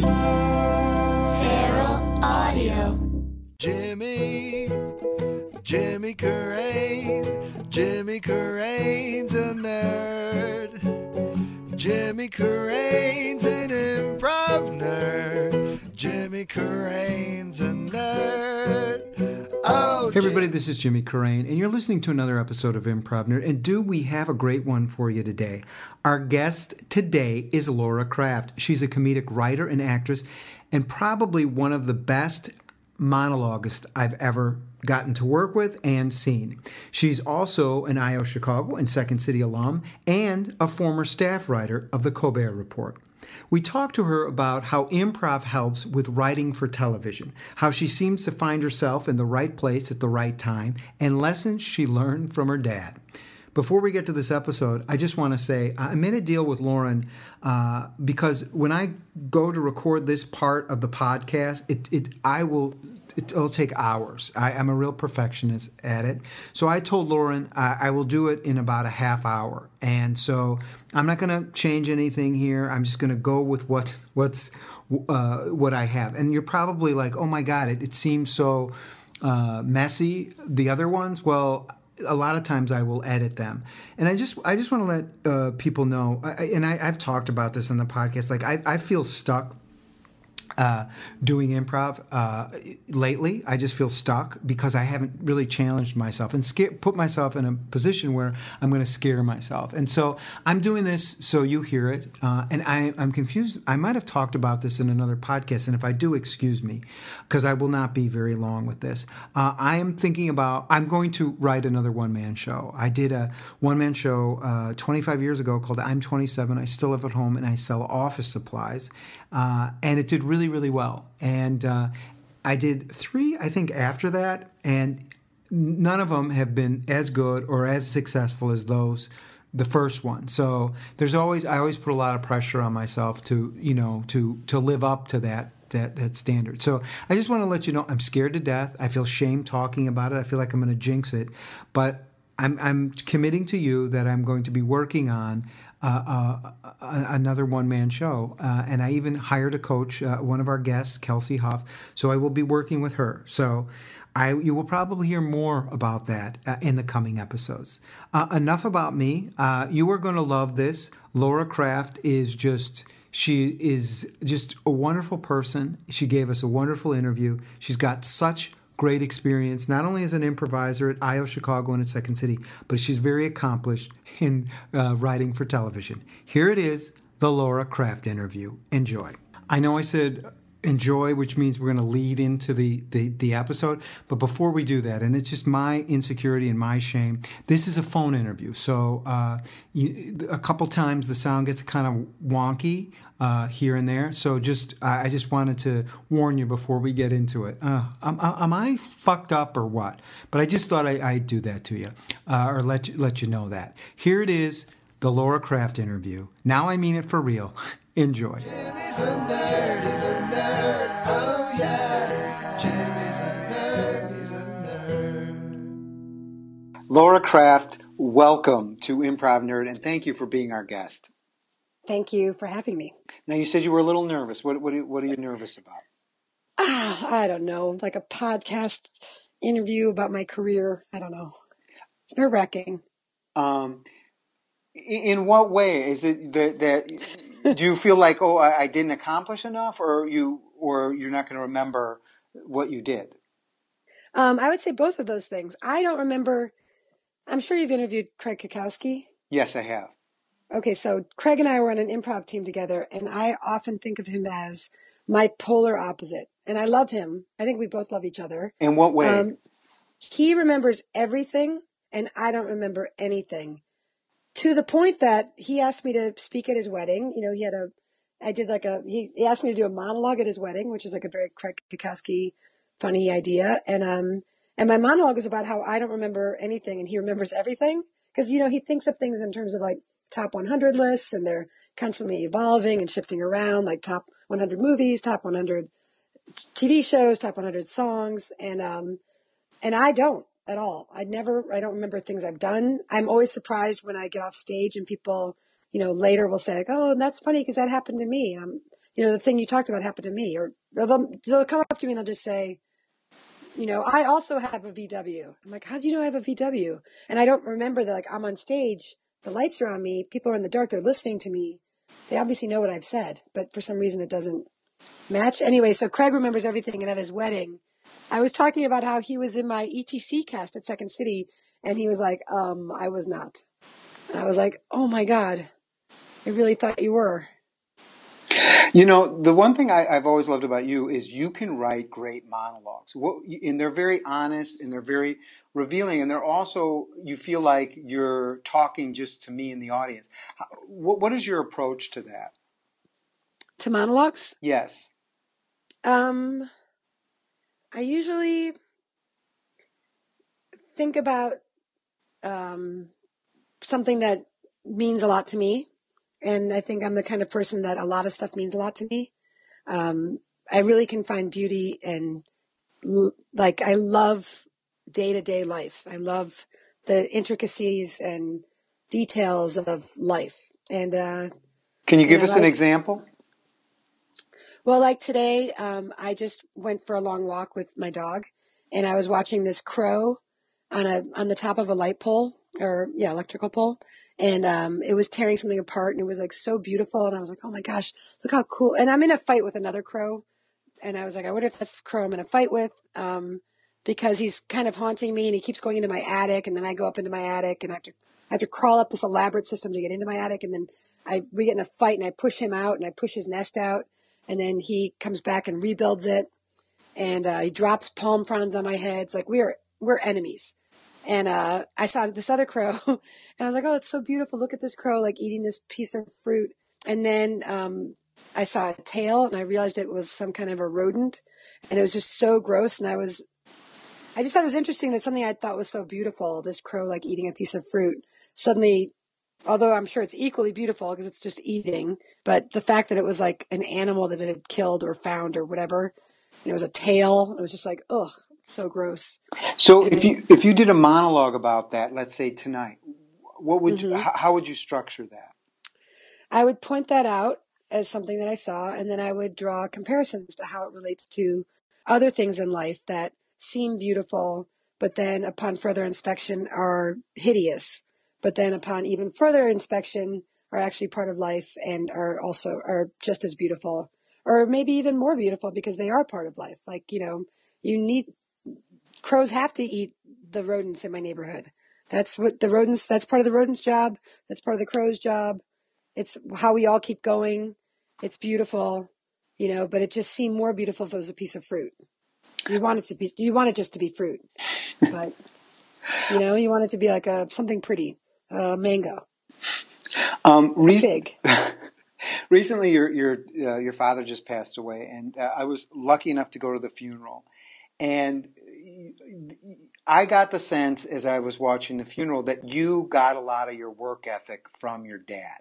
Feral Audio. Jimmy Carrane. Jimmy Carrane's a nerd. Jimmy Carrane's an improv nerd. Jimmy Carrane's a nerd. Oh, hey everybody, this is Jimmy Carrane, and you're listening to another episode of Improv Nerd. And do we have a great one for you today? Our guest today is Laura Kraft. She's a comedic writer and actress, and probably one of the best monologuists I've ever gotten to work with and seen. She's also an IO Chicago and Second City alum and a former staff writer of the Colbert Report. We talked to her about how improv helps with writing for television, how she seems to find herself in the right place at the right time, and lessons she learned from her dad. Before we get to this episode, I just want to say I made a deal with Lauren because when I go to record this part of the podcast, it'll take hours. I'm a real perfectionist at it. So I told Lauren I will do it in about a half hour. And so I'm not going to change anything here. I'm just going to go with what I have. And you're probably like, oh my God, it seems so messy. The other ones, well, a lot of times I will edit them. And I just want to let people know, I've talked about this on the podcast, like I feel stuck doing improv lately. I just feel stuck because I haven't really challenged myself and put myself in a position where I'm going to scare myself. And so I'm doing this so you hear it. And I'm confused. I might have talked about this in another podcast. And if I do, excuse me, because I will not be very long with this. I'm going to write another one-man show. I did a one-man show 25 years ago called I'm 27. I still live at home and I sell office supplies. And it did really, really well. And I did 3, I think, after that, and none of them have been as good or as successful as the first one. So I always put a lot of pressure on myself to live up to that standard. So I just want to let you know I'm scared to death. I feel shame talking about it. I feel like I'm going to jinx it, but I'm committing to you that I'm going to be working on another one-man show. And I even hired a coach, one of our guests, Kelsey Huff. So I will be working with her. So you will probably hear more about that in the coming episodes. Enough about me. You are going to love this. Laura Kraft she is just a wonderful person. She gave us a wonderful interview. She's got such great experience, not only as an improviser at IO Chicago and at Second City, but she's very accomplished in writing for television. Here it is, the Laura Kraft interview. Enjoy. I know I said enjoy, which means we're going to lead into the episode. But before we do that, and it's just my insecurity and my shame, this is a phone interview. So a couple times the sound gets kind of wonky here and there. So I just wanted to warn you before we get into it. Am I fucked up or what? But I just thought I'd do that to you or let you know that. Here it is, the Laura Kraft interview. Now I mean it for real. Enjoy. Jimmy's a nerd, he's a nerd, oh yeah. Jimmy's a nerd, he's a nerd. Laura Kraft, welcome to Improv Nerd, and thank you for being our guest. Thank you for having me. Now, you said you were a little nervous. What are you nervous about? I don't know, like a podcast interview about my career. I don't know. It's nerve-wracking. In what way is it that do you feel like, oh, I didn't accomplish enough, or you're not going to remember what you did? I would say both of those things. I don't remember. I'm sure you've interviewed Craig Kukowski. Yes, I have. Okay, so Craig and I were on an improv team together, and I often think of him as my polar opposite. And I love him. I think we both love each other. In what way? He remembers everything, and I don't remember anything. To the point that he asked me to speak at his wedding. You know, he asked me to do a monologue at his wedding, which is like a very Craig Kukowski funny idea. And my monologue is about how I don't remember anything and he remembers everything. Cause, he thinks of things in terms of like top 100 lists, and they're constantly evolving and shifting around, like top 100 movies, top 100 TV shows, top 100 songs. And I don't at all. I don't remember things I've done. I'm always surprised when I get off stage and people, later will say, like, oh, that's funny because that happened to me. And the thing you talked about happened to me, or they'll come up to me and they'll just say, I also have a VW. I'm like, how do you know I have a VW? And I don't remember that, like, I'm on stage, the lights are on me, people are in the dark, they're listening to me. They obviously know what I've said, but for some reason it doesn't match. Anyway, so Craig remembers everything, and at his wedding, I was talking about how he was in my ETC cast at Second City, and he was like, I was not. And I was like, oh my God, I really thought you were. The one thing I've always loved about you is you can write great monologues. And they're very honest and they're very revealing. And they're also, you feel like you're talking just to me in the audience. What is your approach to that? To monologues? Yes. I usually think about something that means a lot to me. And I think I'm the kind of person that a lot of stuff means a lot to me. I really can find beauty and I love day-to-day life. I love the intricacies and details of life. And can you give us an example? Well, like today, I just went for a long walk with my dog, and I was watching this crow on the top of a light pole, electrical pole, and it was tearing something apart, and it was like so beautiful, and I was like, oh my gosh, look how cool! And I'm in a fight with another crow, and I was like, I wonder if that's the crow I'm in a fight with, because he's kind of haunting me, and he keeps going into my attic, and then I go up into my attic, and I have to crawl up this elaborate system to get into my attic, and then we get in a fight, and I push him out, and I push his nest out. And then he comes back and rebuilds it, and he drops palm fronds on my head. It's like we're enemies. And I saw this other crow, and I was like, oh, it's so beautiful. Look at this crow, like eating this piece of fruit. And then I saw a tail, and I realized it was some kind of a rodent, and it was just so gross. And I just thought it was interesting that something I thought was so beautiful, this crow like eating a piece of fruit, suddenly, although I'm sure it's equally beautiful because it's just eating, but the fact that it was like an animal that it had killed or found or whatever, it was a tail. It was just like, ugh, it's so gross. So if you did a monologue about that, let's say tonight, how would you structure that? I would point that out as something that I saw, and then I would draw comparisons to how it relates to other things in life that seem beautiful, but then upon further inspection are hideous. But then upon even further inspection are actually part of life and are just as beautiful, or maybe even more beautiful because they are part of life. Like, crows have to eat the rodents in my neighborhood. That's part of the rodents' job. That's part of the crow's job. It's how we all keep going. It's beautiful, but it just seemed more beautiful if it was a piece of fruit. You want it just to be fruit, but you want it to be like something pretty. Mango. A fig. Recently, your father just passed away, and I was lucky enough to go to the funeral. And I got the sense as I was watching the funeral that you got a lot of your work ethic from your dad.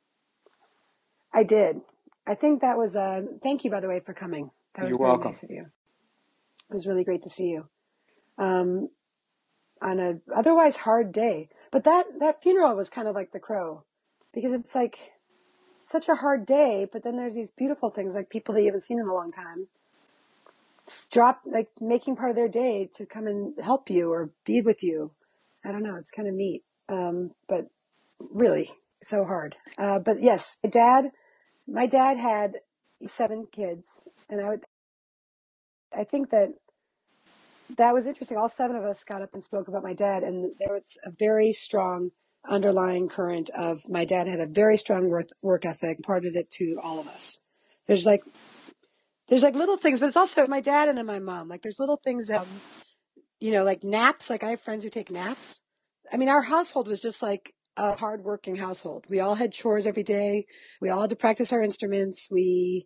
I did. I think that was thank you, by the way, for coming. That was You're very welcome. nice of you. It was really great to see you. On an otherwise hard day. But that funeral was kind of like the crow, because it's like such a hard day, but then there's these beautiful things, like people that you haven't seen in a long time, making part of their day to come and help you or be with you. I don't know. It's kind of neat. But really so hard. But yes, my dad had 7 kids, and I think that was interesting. All 7 of us got up and spoke about my dad, and there was a very strong underlying current of my dad had a very strong work ethic, imparted it to all of us. There's like little things, but it's also my dad and then my mom. Like there's little things that, like naps. Like I have friends who take naps. I mean, our household was just like a hardworking household. We all had chores every day. We all had to practice our instruments. I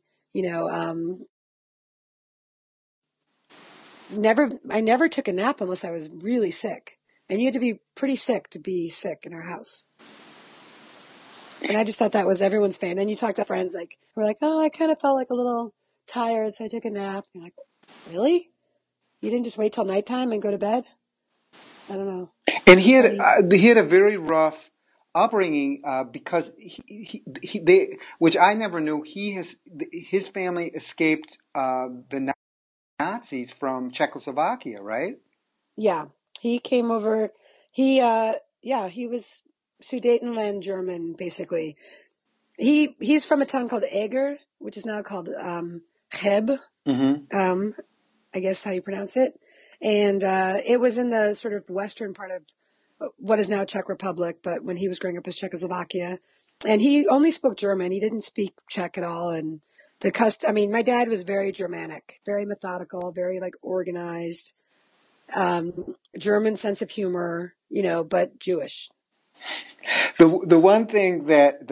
never took a nap unless I was really sick. And you had to be pretty sick to be sick in our house. And I just thought that was everyone's fan. Then you talk to friends who are like, oh, I kind of felt like a little tired, so I took a nap. And you're like, really? You didn't just wait till nighttime and go to bed? I don't know. And he had a very rough upbringing because which I never knew. His family escaped the Nazis from Czechoslovakia, right? Yeah, he came over. Yeah, he was Sudetenland German, basically. He's from a town called Eger, which is now called Cheb, Mm-hmm. I guess how you pronounce it. And it was in the sort of western part of what is now Czech Republic, but when he was growing up as Czechoslovakia. And he only spoke German. He didn't speak Czech at all. And I mean, my dad was very Germanic, very methodical, very like organized, German sense of humor, but Jewish. The one thing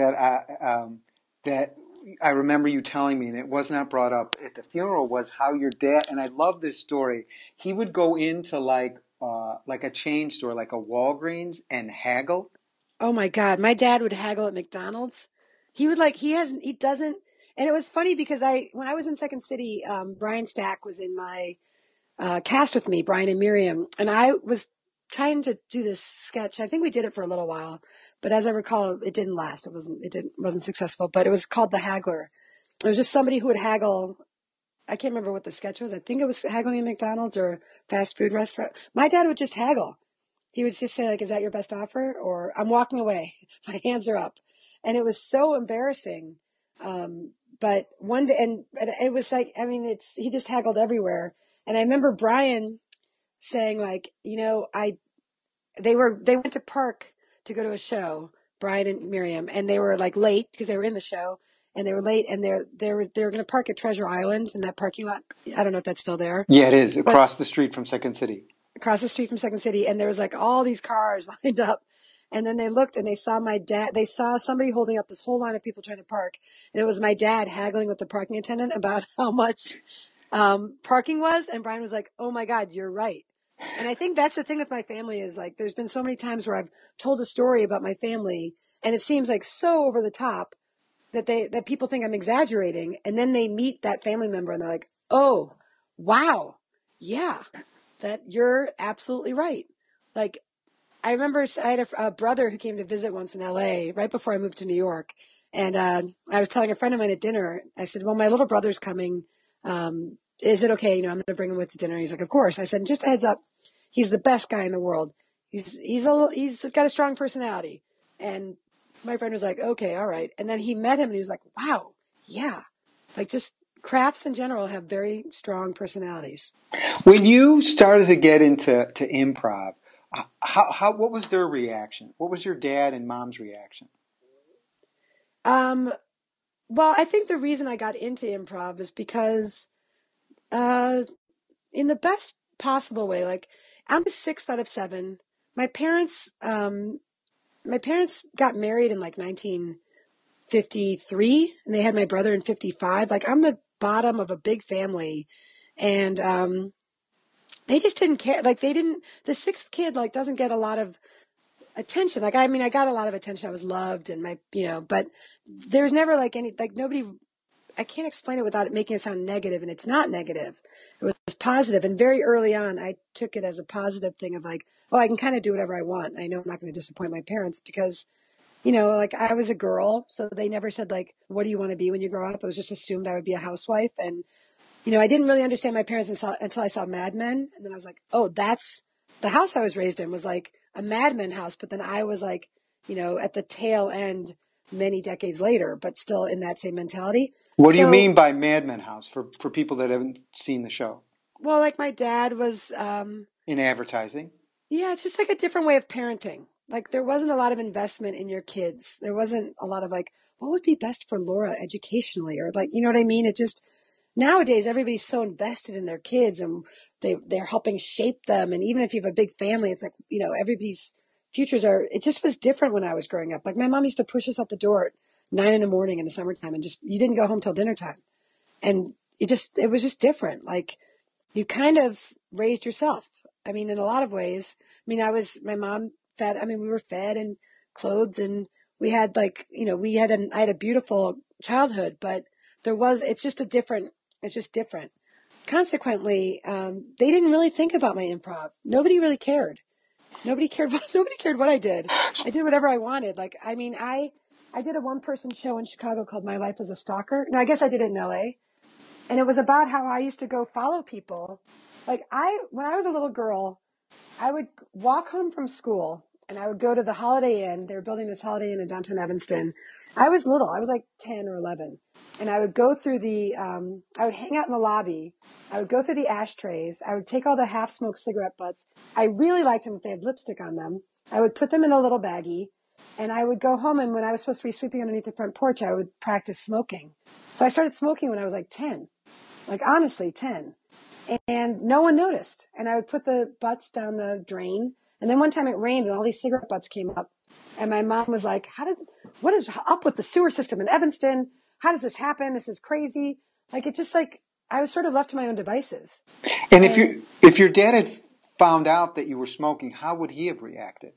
that I remember you telling me, and it was not brought up at the funeral, was how your dad, and I love this story. He would go into like a chain store, like a Walgreens, and haggle. Oh my God. My dad would haggle at McDonald's. He would he doesn't, and it was funny because when I was in Second City, Brian Stack was in my cast with me, Brian and Miriam, and I was trying to do this sketch. I think we did it for a little while, but as I recall, it didn't last. It wasn't successful, but it was called The Haggler. It was just somebody who would haggle. I can't remember what the sketch was. I think it was haggling at McDonald's or fast food restaurant. My dad would just haggle. He would just say, like, is that your best offer? Or I'm walking away. My hands are up. And it was so embarrassing. But one day, and it was like, I mean, he just haggled everywhere. And I remember Brian saying, like, they went to Park to go to a show, Brian and Miriam, and they were like late because they were in the show, and they were late, and they were going to park at Treasure Island in that parking lot. I don't know if that's still there, Yeah, it is but across the street from Second City. across the street from Second City, and there was like all these cars lined up. And then they looked and they saw my dad. They saw somebody holding up this whole line of people trying to park. And it was my dad haggling with the parking attendant about how much parking was. And Brian was like, oh my God, you're right. And I think that's the thing with my family is like, there's been so many times where I've told a story about my family and it seems like so over the top that people think I'm exaggerating. And then they meet that family member and they're like, oh, wow. Yeah, that you're absolutely right. Like, I remember I had a brother who came to visit once in LA right before I moved to New York. And I was telling a friend of mine at dinner, I said, well, my little brother's coming. Is it okay? I'm going to bring him with to dinner. He's like, of course. I said, just a heads up. He's the best guy in the world. He's got a strong personality. And my friend was like, okay, all right. And then he met him and he was like, wow, yeah. Like just crafts in general have very strong personalities. When you started to get into improv, what was their reaction? What was your dad and mom's reaction? Um, well, I think the reason I got into improv is because, uh, in the best possible way, like I'm the sixth out of seven. My parents, my parents got married in like 1953 and they had my brother in 55. Like I'm the bottom of a big family and, they just didn't care. Like the sixth kid, like doesn't get a lot of attention. Like, I mean, I got a lot of attention. I was loved and but there was never like nobody, I can't explain it without it making it sound negative, and it's not negative. It was positive. And very early on, I took it as a positive thing of like, oh, I can kind of do whatever I want. I know I'm not going to disappoint my parents because, like I was a girl, so they never said like, what do you want to be when you grow up? It was just assumed I would be a housewife. And, I didn't really understand my parents until I saw Mad Men. And then I was like, oh, that's the house I was raised in was like a Mad Men house. But then I was like, at the tail end many decades later, but still in that same mentality. What do you So, mean by Madman House for people that haven't seen the show well, like my dad was, in advertising? yeah, it's just like a different way of parenting. Like there wasn't a lot of investment in your kids. There wasn't a lot of like, what would be best for Laura educationally? Or like, you know what I mean? It just, nowadays everybody's so invested in their kids and they're helping shape them. And even if you have a big family, it's like, everybody's futures it just was different when I was growing up. Like my mom used to push us at the door at 9 in the morning in the summertime and just, you didn't go home till dinner time. And it was just different. Like, you kind of raised yourself. I mean, in a lot of ways. I mean, my mom fed, I mean, we were fed and clothed and we had like, I had a beautiful childhood, but it's just different. Consequently, they didn't really think about my improv. Nobody really cared. Nobody cared nobody cared what I did. I did whatever I wanted. Like, I mean, I did a one-person show in Chicago called My Life as a Stalker. No, I guess I did it in LA. And it was about how I used to go follow people. Like, when I was a little girl, I would walk home from school and I would go to the Holiday Inn. They were building this Holiday Inn in downtown Evanston. I was little. I was like 10 or 11. And I would go through I would hang out in the lobby. I would go through the ashtrays. I would take all the half-smoked cigarette butts. I really liked them if they had lipstick on them. I would put them in a little baggie. And I would go home, and when I was supposed to be sweeping underneath the front porch, I would practice smoking. So I started smoking when I was like 10. Like, honestly, 10. And no one noticed. And I would put the butts down the drain. And then one time it rained and all these cigarette butts came up. And my mom was like, what is up with the sewer system in Evanston? How does this happen? This is crazy. Like, it just like, I was sort of left to my own devices. And if your dad had found out that you were smoking, how would he have reacted?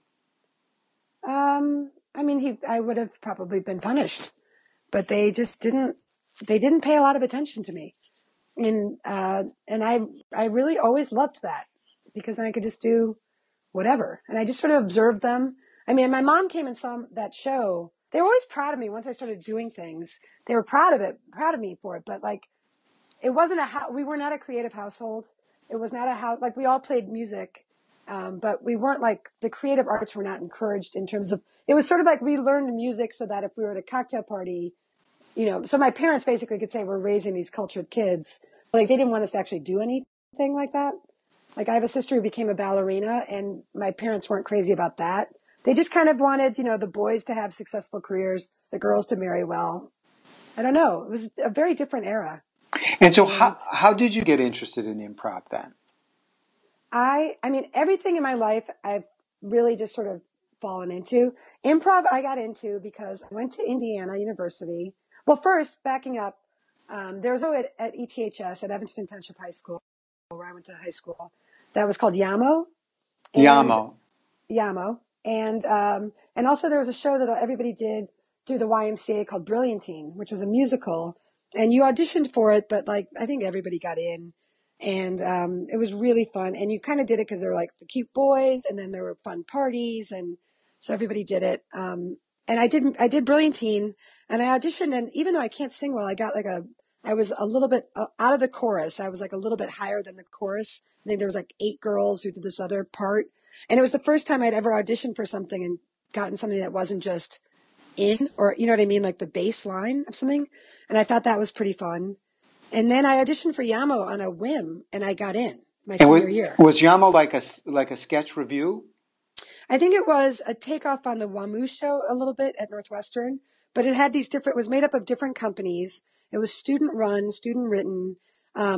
I mean, I would have probably been punished, but they didn't pay a lot of attention to me. And I really always loved that because then I could just do whatever. And I just sort of observed them. I mean, my mom came and saw that show. They were always proud of me once I started doing things. They were proud of me for it. But like, it wasn't we were not a creative household. It was not a house, like we all played music. But we weren't like, the creative arts were not encouraged in terms of, it was sort of like we learned music so that if we were at a cocktail party, so my parents basically could say we're raising these cultured kids. Like, they didn't want us to actually do anything like that. Like, I have a sister who became a ballerina, and my parents weren't crazy about that. They just kind of wanted, the boys to have successful careers, the girls to marry well. I don't know. It was a very different era. And so how did you get interested in improv then? I mean, everything in my life I've really just sort of fallen into. Improv I got into because I went to Indiana University. Well, first, backing up, there was at ETHS, at Evanston Township High School, where I went to high school, that was called YAMO. YAMO. And also there was a show that everybody did through the YMCA called Brilliantine, which was a musical. And you auditioned for it, but like, I think everybody got in. And it was really fun. And you kind of did it because there were like the cute boys, and then there were fun parties. And so everybody did it. And I did Brilliantine, and I auditioned. And even though I can't sing well, I was a little bit out of the chorus. I was like a little bit higher than the chorus. I think there was like 8 girls who did this other part. And it was the first time I'd ever auditioned for something and gotten something that wasn't just or you know what I mean? Like the bass line of something. And I thought that was pretty fun. And then I auditioned for YAMO on a whim, and I got in my senior year. Was YAMO like a sketch review? I think it was a takeoff on the WAMU show a little bit at Northwestern, but it had it was made up of different companies. It was student run, student written. I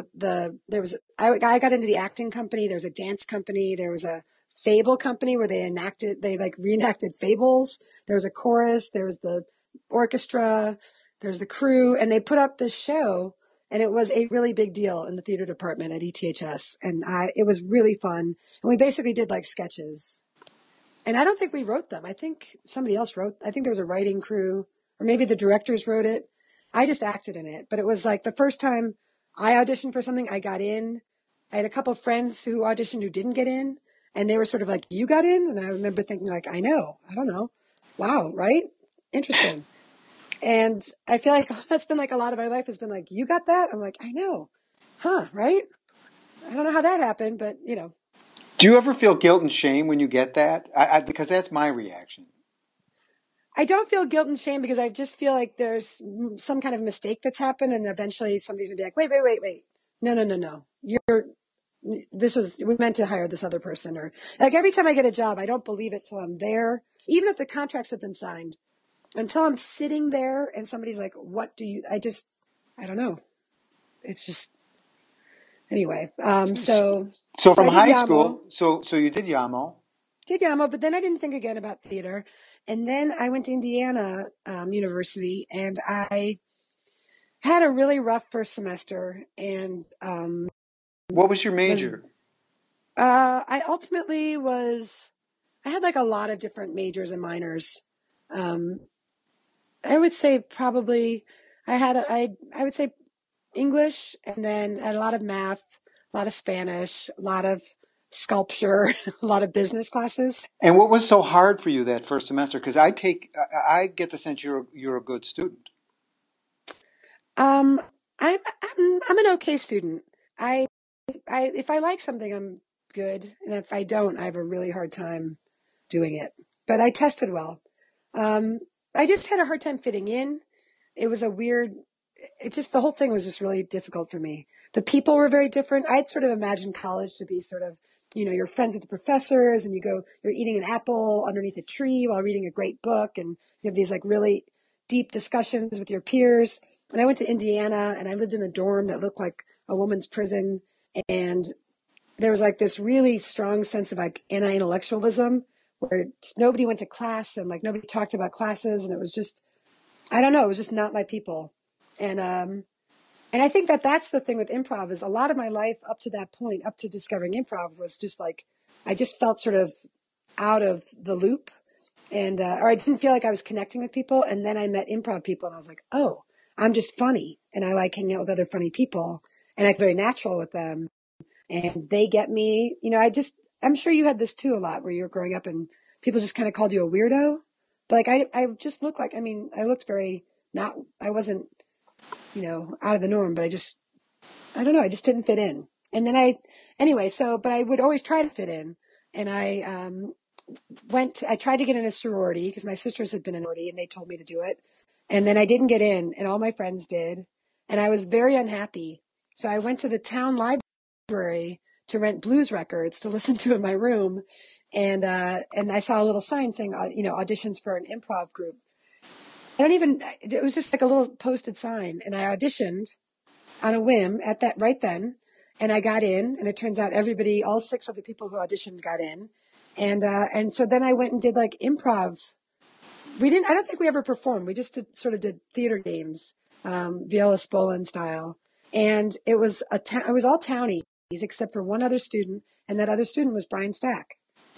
got into the acting company. There was a dance company. There was a fable company where they like reenacted fables. There was a chorus. There was the orchestra. There's the crew, and they put up this show. And it was a really big deal in the theater department at ETHS. And it was really fun. And we basically did like sketches. And I don't think we wrote them. I think somebody else I think there was a writing crew, or maybe the directors wrote it. I just acted in it. But it was like the first time I auditioned for something, I got in. I had a couple of friends who auditioned who didn't get in. And they were sort of like, you got in? And I remember thinking like, I don't know. Wow, right? Interesting. And I feel like that's been like a lot of my life has been like, you got that? I'm like, I know. Huh, right? I don't know how that happened, but Do you ever feel guilt and shame when you get that? Because that's my reaction. I don't feel guilt and shame because I just feel like there's some kind of mistake that's happened, and eventually somebody's gonna be like, wait. No. We meant to hire this other person. Or like every time I get a job, I don't believe it till I'm there. Even if the contracts have been signed. Until I'm sitting there and somebody's like, I don't know. It's just, anyway. So from high YAMO, school, so you did YAMO. Did YAMO, but then I didn't think again about theater. And then I went to Indiana University, and I had a really rough first semester. And what was your major? I ultimately I had like a lot of different majors and minors. I would say probably I would say English, and then a lot of math, a lot of Spanish, a lot of sculpture, a lot of business classes. And what was so hard for you that first semester? Because I get the sense you're a good student. Um, I'm an okay student. I, if I like something, I'm good, and if I don't, I have a really hard time doing it. But I tested well. Um, I just had a hard time fitting in. It was a weird, it just, the whole thing was just really difficult for me. The people were very different. I'd sort of imagined college to be sort of, you're friends with the professors and you're eating an apple underneath a tree while reading a great book. And you have these like really deep discussions with your peers. And I went to Indiana and I lived in a dorm that looked like a woman's prison. And there was like this really strong sense of like anti-intellectualism where nobody went to class and like nobody talked about classes. And it was just, I don't know, it was just not my people. And I think that that's the thing with improv is a lot of my life up to that point, up to discovering improv was just like, I just felt sort of out of the loop and, or I didn't feel like I was connecting with people. And then I met improv people and I was like, oh, I'm just funny. And I like hanging out with other funny people and I'm very natural with them and they get me, I'm sure you had this too a lot where you were growing up and people just kind of called you a weirdo. But like, I just looked like, I looked very not, I wasn't, out of the norm, but I don't know, I just didn't fit in. And then but I would always try to fit in. And I tried to get in a sorority because my sisters had been in a sorority and they told me to do it. And then I didn't get in and all my friends did. And I was very unhappy. So I went to the town library to rent blues records to listen to in my room. And I saw a little sign saying, auditions for an improv group. It was just like a little posted sign. And I auditioned on a whim at that right then. And I got in and it turns out all 6 of the people who auditioned got in. And so then I went and did like improv. I don't think we ever performed. We just sort of did theater games, Viola Spolin style. And it was it was all townies except for one other student. And that other student was Brian Stack.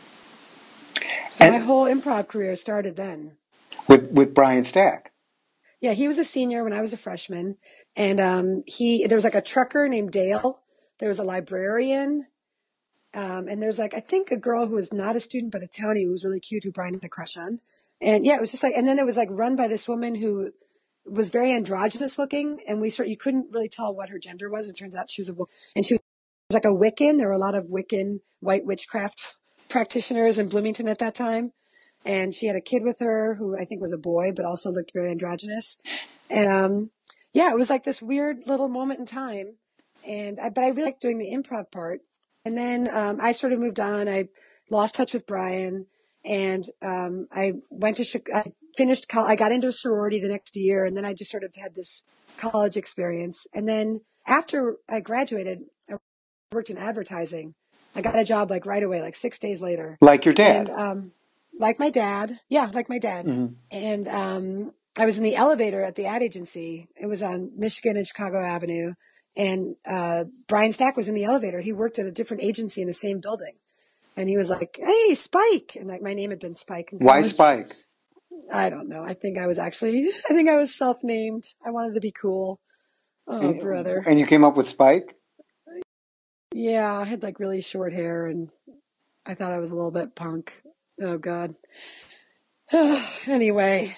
So my whole improv career started then. With Brian Stack. Yeah, he was a senior when I was a freshman, and there was like a trucker named Dale. There was a librarian, and there's like I think a girl who was not a student but a townie who was really cute who Brian had a crush on. And yeah, it was just like, and then it was like run by this woman who was very androgynous looking, and you couldn't really tell what her gender was. It turns out she was and she was like a Wiccan. There were a lot of Wiccan white witchcraft practitioners in Bloomington at that time. And she had a kid with her who I think was a boy, but also looked very androgynous. And, it was like this weird little moment in time. But I really liked doing the improv part. And then, I sort of moved on. I lost touch with Brian and, I went to, I finished college. I got into a sorority the next year and then I just sort of had this college experience. And then after I graduated, I worked in advertising. I got a job like right away, like 6 days later. Like your dad. And, like my dad. Yeah, like my dad. Mm-hmm. And I was in the elevator at the ad agency. It was on Michigan and Chicago Avenue. And Brian Stack was in the elevator. He worked at a different agency in the same building. And he was like, hey, Spike. And like my name had been Spike in college. Why Spike? I don't know. I think I was self-named. I wanted to be cool. Oh, brother. And you came up with Spike? Yeah, I had like really short hair and I thought I was a little bit punk. Oh, God. Anyway,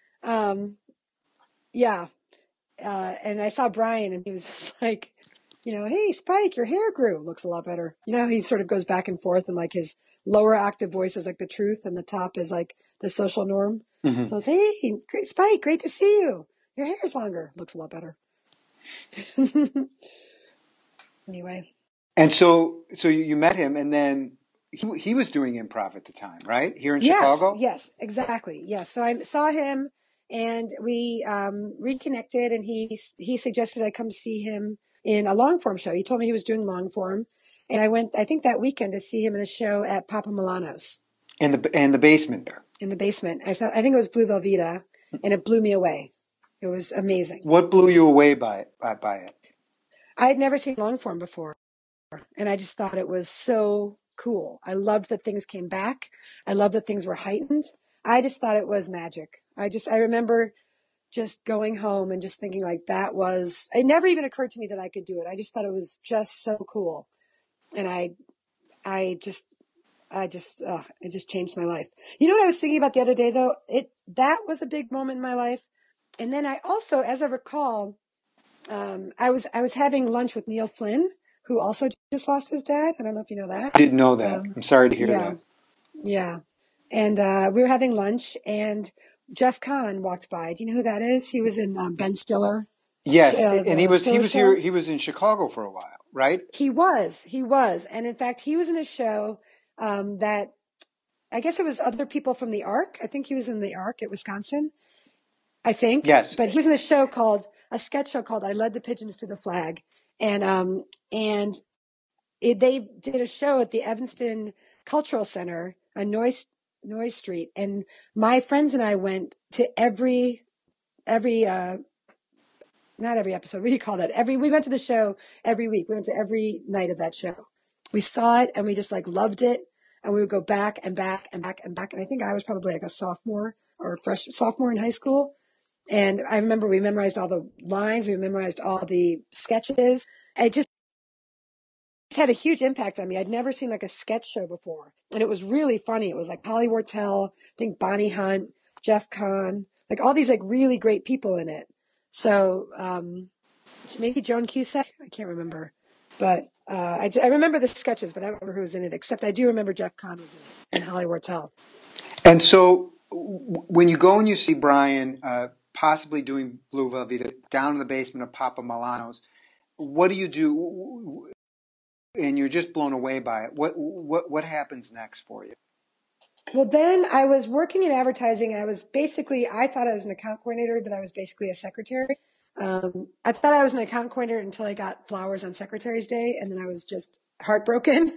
yeah. And I saw Brian and he was like, hey, Spike, your hair grew. Looks a lot better. He sort of goes back and forth and like his lower octave voice is like the truth and the top is like the social norm. Mm-hmm. So it's, hey, great, Spike, great to see you. Your hair's longer. Looks a lot better. Anyway. And so you met him and then he was doing improv at the time, right? Here in Chicago? Yes, exactly. Yes. So I saw him and we reconnected and he suggested I come see him in a long form show. He told me he was doing long form. And I went, I think that weekend to see him in a show at Papa Milano's. In the basement there. In the basement. I think it was Blue Velveeta and it blew me away. It was amazing. What blew you away by it? I had never seen long form before. And I just thought it was so cool. I loved that things came back. I loved that things were heightened. I just thought it was magic. I remember just going home and just thinking like it never even occurred to me that I could do it. I just thought it was just so cool. And I it just changed my life. You know what I was thinking about the other day though? That was a big moment in my life. And then I also, as I recall, I was having lunch with Neil Flynn, who also just lost his dad. I don't know if you know that. Didn't know that. I'm sorry to hear Yeah, that. yeah. And we were having lunch, and Jeff Kahn walked by. Do you know who that is? He was in Ben Stiller, Yes, and he the was Stiller here. show. He was in Chicago for a while, right? He was, and in fact, he was in a show that I guess it was other people from the Ark. I think he was in the Ark at Wisconsin. I think, Yes. but he was in a sketch show called "I Led the Pigeons to the Flag," and they did a show at the Evanston Cultural Center on Noyes Street, and my friends and I went to every not every episode. What do you call that? We went to the show every week. We went to every night of that show. We saw it and we just like loved it, and we would go back and back and back and back. And I think I was probably like a sophomore or sophomore in high school. And I remember we memorized all the lines. We memorized all the sketches. It just had a huge impact on me. I'd never seen like a sketch show before. And it was really funny. It was like Holly Wortell, I think Bonnie Hunt, Jeff Kahn, like all these like really great people in it. So, maybe Joan Cusack. I can't remember, but, I remember the sketches, but I don't remember who was in it, except I do remember Jeff Kahn was in it and Holly Wortell. And so when you go and you see Brian possibly doing Blue Velveeta down in the basement of Papa Milano's, what do you do? And you're just blown away by it. What happens next for you? Well, then I was working in advertising, and I thought I was an account coordinator, but I was basically a secretary. I thought I was an account coordinator until I got flowers on Secretary's Day, and then I was just heartbroken.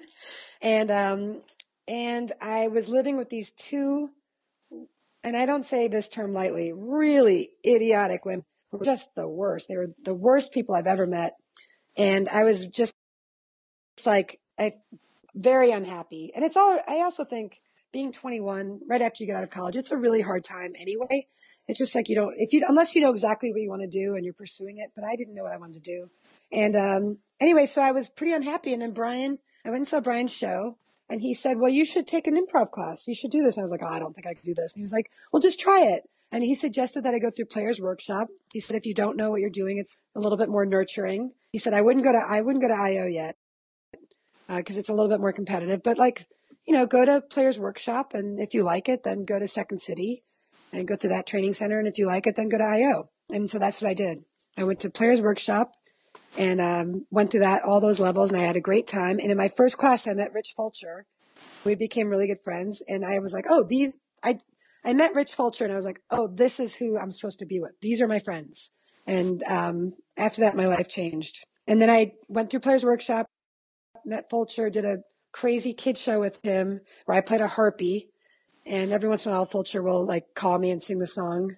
And I was living with these two, and I don't say this term lightly, really idiotic women who were just the worst. They were the worst people I've ever met. And I was just like, very unhappy. And I also think being 21, right after you get out of college, it's a really hard time anyway. It's just like unless you know exactly what you want to do and you're pursuing it, but I didn't know what I wanted to do. And, anyway, so I was pretty unhappy. And then I went and saw Brian's show, and he said, well, you should take an improv class. You should do this. And I was like, oh, I don't think I could do this. And he was like, well, just try it. And he suggested that I go through Players Workshop. He said, if you don't know what you're doing, it's a little bit more nurturing. He said, I wouldn't go to IO yet, because it's a little bit more competitive. But go to Players Workshop, and if you like it, then go to Second City and go through that training center. And if you like it, then go to IO. And so that's what I did. I went to Players Workshop and went through all those levels, and I had a great time. And in my first class, I met Rich Fulcher. We became really good friends, and I was like, I met Rich Fulcher, and I was like, oh, this is who I'm supposed to be with. These are my friends. And after that, my life changed. And then I went through Players Workshop, met Fulcher, did a crazy kid show with him where I played a harpy, and every once in a while Fulcher will like call me and sing the song.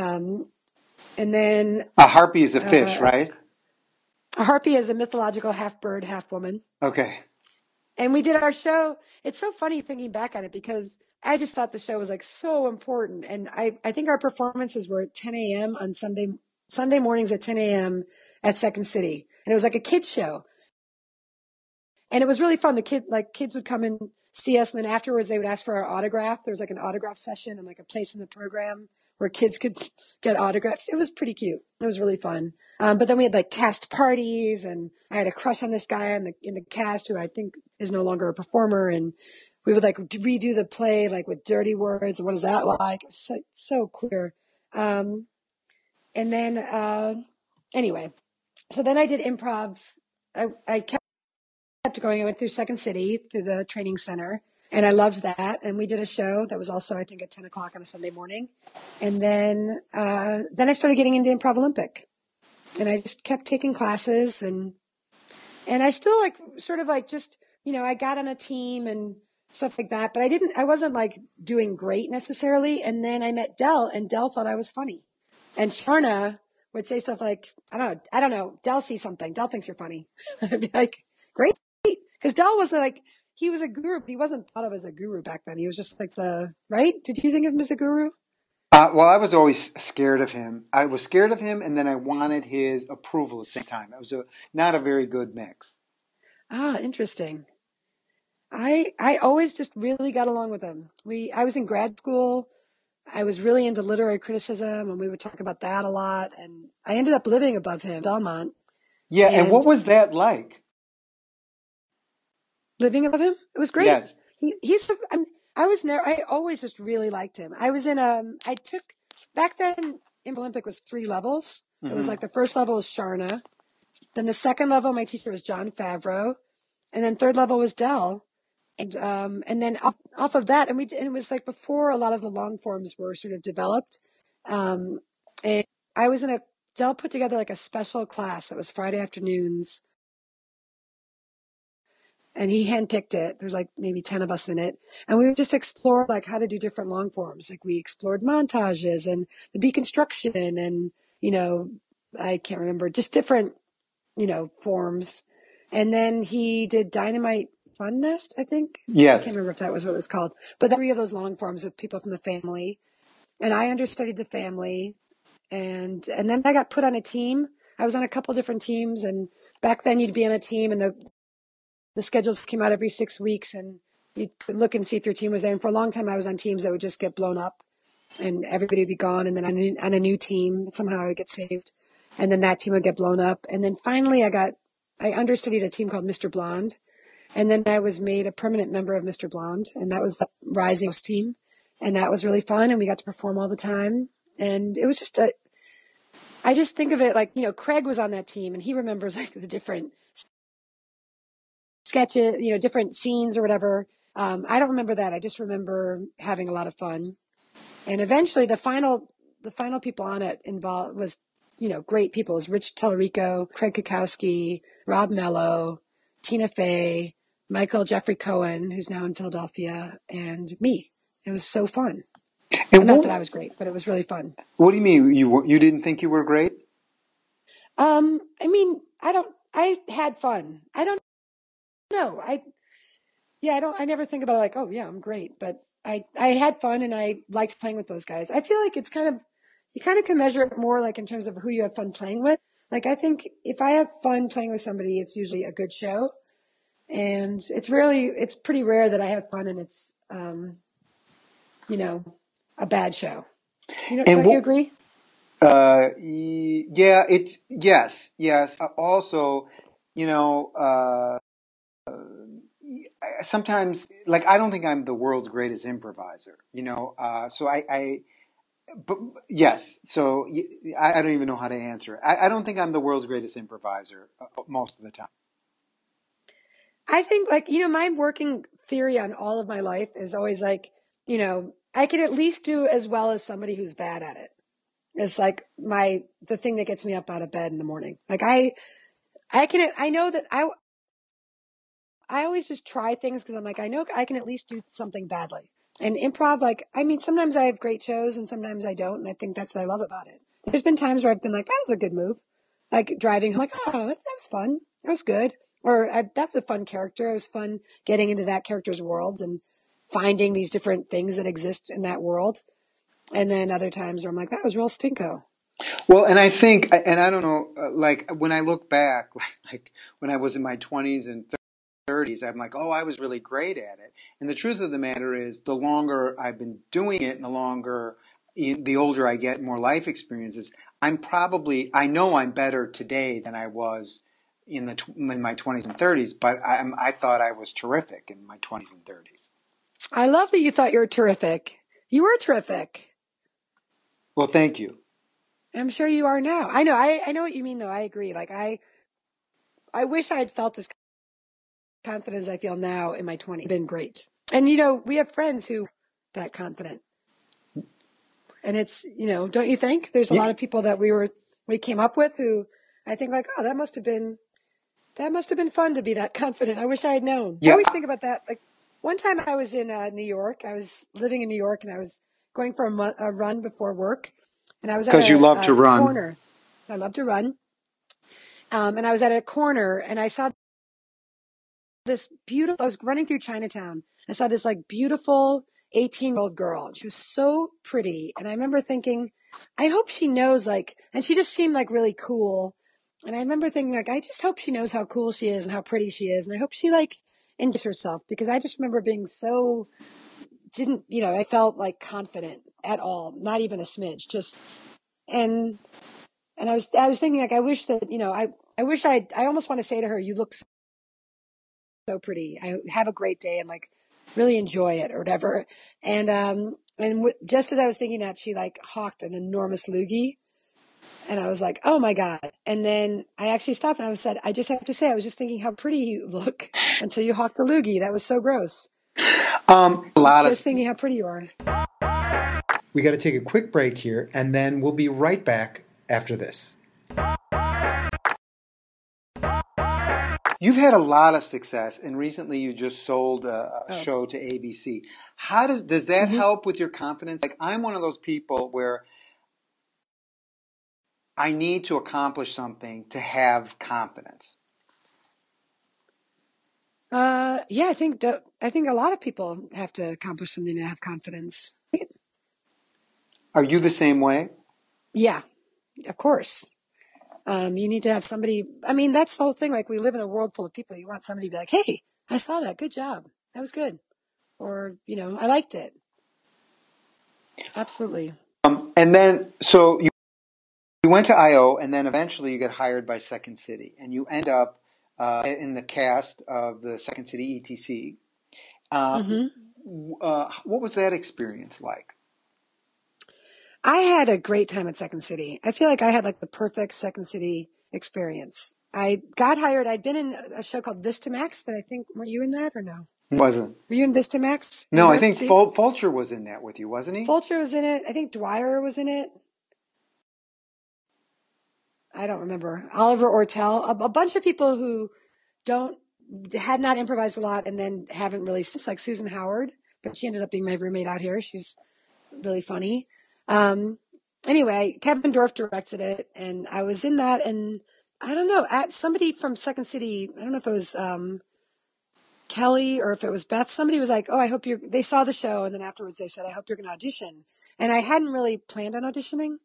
And then A harpy is a fish, right? a harpy is a mythological half bird, half woman. Okay. And we did our show. It's so funny thinking back on it because I just thought the show was like so important. And I think our performances were at 10 a.m. on Sunday mornings at 10 a.m. at Second City. And it was like a kid show. And it was really fun. Kids would come and see us, and then afterwards they would ask for our autograph. There was like an autograph session and like a place in the program where kids could get autographs. It was pretty cute. It was really fun. But then we had like cast parties, and I had a crush on this guy in the cast who I think is no longer a performer. And we would like redo the play like with dirty words. And what is that like? It was so queer. And then, anyway, so then I did improv. I kept going. I went through Second City, through the training center, and I loved that. And we did a show that was also, I think, at 10 o'clock on a Sunday morning. And then I started getting into Improv Olympic, and I just kept taking classes, and I still like sort of like just, I got on a team and stuff like that, but I wasn't like doing great necessarily. And then I met Del, and Del thought I was funny. And Sharna would say stuff like, I don't know, Del sees something. Del thinks you're funny. I'd be like, great. Because Del was like, he was a guru, but he wasn't thought of as a guru back then. He was just like right? Did you think of him as a guru? Well, I was always scared of him. I was scared of him, and then I wanted his approval at the same time. It was not a very good mix. Ah, interesting. I always just really got along with him. I was in grad school. I was really into literary criticism, and we would talk about that a lot. And I ended up living above him, Belmont, Yeah, and what and was that like? living above him. It was great. Yes. I was never, I always just really liked him. I was in, I took, back then, in Olympic was 3 levels. It was Hmm. like the first level was Sharna. Then the second level, my teacher was John Favreau. And then third level was Dell. And then off of that, and it was like before a lot of the long forms were sort of developed. Um, and I was Dell put together like a special class that was Friday afternoons, and he handpicked it. There's like maybe 10 of us in it. And we would just explore like how to do different long forms. Like we explored montages and the deconstruction and, I can't remember, just different, forms. And then he did Dynamite Fun Nest, I think. I can't Yes. remember if that was what it was called. But 3 of those long forms with people from the family. And I understudied the family. And then I got put on a team. I was on a couple different teams, and back then you'd be on a team and the schedules came out every 6 weeks, and you could look and see if your team was there. And for a long time, I was on teams that would just get blown up and everybody would be gone. And then on a new team, somehow I would get saved. And then that team would get blown up. And then finally I understudied a team called Mr. Blonde. And then I was made a permanent member of Mr. Blonde. And that was the Rising team. And that was really fun. And we got to perform all the time. And it was I just think of it like, Craig was on that team and he remembers like the different sketches, different scenes or whatever. I don't remember that. I just remember having a lot of fun. And eventually the final people on it involved was, great people. It was Rich Tellerico, Craig Kakowski, Rob Mello, Tina Fey, Michael Jeffrey Cohen, who's now in Philadelphia, and me. It was so fun. And Not that I was great, but it was really fun. what do you mean you didn't think you were great? I mean, I had fun. I don't know. I never think about it like, oh yeah, I'm great, but I had fun and I liked playing with those guys. I feel like you kind of can measure it more like in terms of who you have fun playing with. Like I think if I have fun playing with somebody, it's usually a good show, and it's pretty rare that I have fun and it's, a bad show. And Don't you what? agree? Yeah. It's yes, yes. Also, you know, sometimes like I don't think I'm the world's greatest improviser. So but yes. So I don't even know how to answer it. I don't think I'm the world's greatest improviser most of the time. I think like, my working theory on all of my life is always like, I can at least do as well as somebody who's bad at it. It's like the thing that gets me up out of bed in the morning. Like I know that I always just try things because I'm like, I know I can at least do something badly. And improv, like, I mean, sometimes I have great shows and sometimes I don't. And I think that's what I love about it. There's been times where I've been like, that was a good move. Like driving, I'm like, oh, that was fun. That was good. That was a fun character. It was fun getting into that character's world and finding these different things that exist in that world. And then other times where I'm like, that was real stinko. Well, and I think, and I don't know, like when I look back, like when I was in my 20s and 30s, I'm like, oh, I was really great at it. And the truth of the matter is, the longer I've been doing it and the older I get, more life experiences, I know I'm better today than I was in my 20s and 30s, but I thought I was terrific in my 20s and 30s. I love that you thought you were terrific. You were terrific. Well, thank you. I'm sure you are now. I know. I know what you mean, though. I agree. Like I wish I had felt as confident as I feel now in my 20s. It's been great. And we have friends who that confident. And it's, don't you think? There's a Yeah, lot of people that we came up with who I think like, oh, that must have been fun to be that confident. I wish I had known. I yeah, always think about that. Like one time I was in New York. I was living in New York and I was going for a run before work. And I was at because you love to a run. corner. So I love to run. And I was at a corner and I saw I was running through Chinatown. I saw this like beautiful 18-year-old girl. She was so pretty. And I remember thinking, I hope she knows and she just seemed like really cool. And I remember thinking like, I just hope she knows how cool she is and how pretty she is. And I hope she enjoy herself, because I just remember being so, I felt like confident at all, not even a smidge, just, and, and I was thinking like, I wish that, I wish I almost want to say to her, you look so pretty. I have a great day and like really enjoy it or whatever. And just as I was thinking that, she like hawked an enormous loogie. And I was like, oh my God. And then I actually stopped and I said, I just have to say, I was just thinking how pretty you look until you hawked a loogie. That was so gross. A lot Just of. thinking how pretty you are. We got to take a quick break here, and then we'll be right back after this. You've had a lot of success, and recently you just sold a Oh. show to ABC. How does that Mhm. help with your confidence? Like, I'm one of those people where I need to accomplish something to have confidence. Yeah, I think a lot of people have to accomplish something to have confidence. Are you the same way? Yeah, of course. You need to have somebody. I mean, that's the whole thing. Like, we live in a world full of people. You want somebody to be like, "Hey, I saw that. Good job. That was good." Or, I liked it. Absolutely. And then, so you went to IO, and then eventually you get hired by Second City, and you end up in the cast of the Second City ETC. Hmm. What was that experience like? I had a great time at Second City. I feel like I had like the perfect Second City experience. I got hired. I'd been in a show called Vistamax that I think, were you in that or no? Wasn't. Were you in Vistamax? You No, I were, think Steve? Fulcher was in that with you, wasn't he? Fulcher was in it. I think Dwyer was in it. I don't remember. Oliver Ortel. A bunch of people who had not improvised a lot and then haven't really since, like Susan Howard, but she ended up being my roommate out here. She's really funny. Um, anyway, Kevin Dorff directed it, and I was in that, and I don't know, somebody from Second City, I don't know if it was Kelly or if it was Beth, somebody was like, oh, they saw the show, and then afterwards they said, I hope you're going to audition. And I hadn't really planned on auditioning.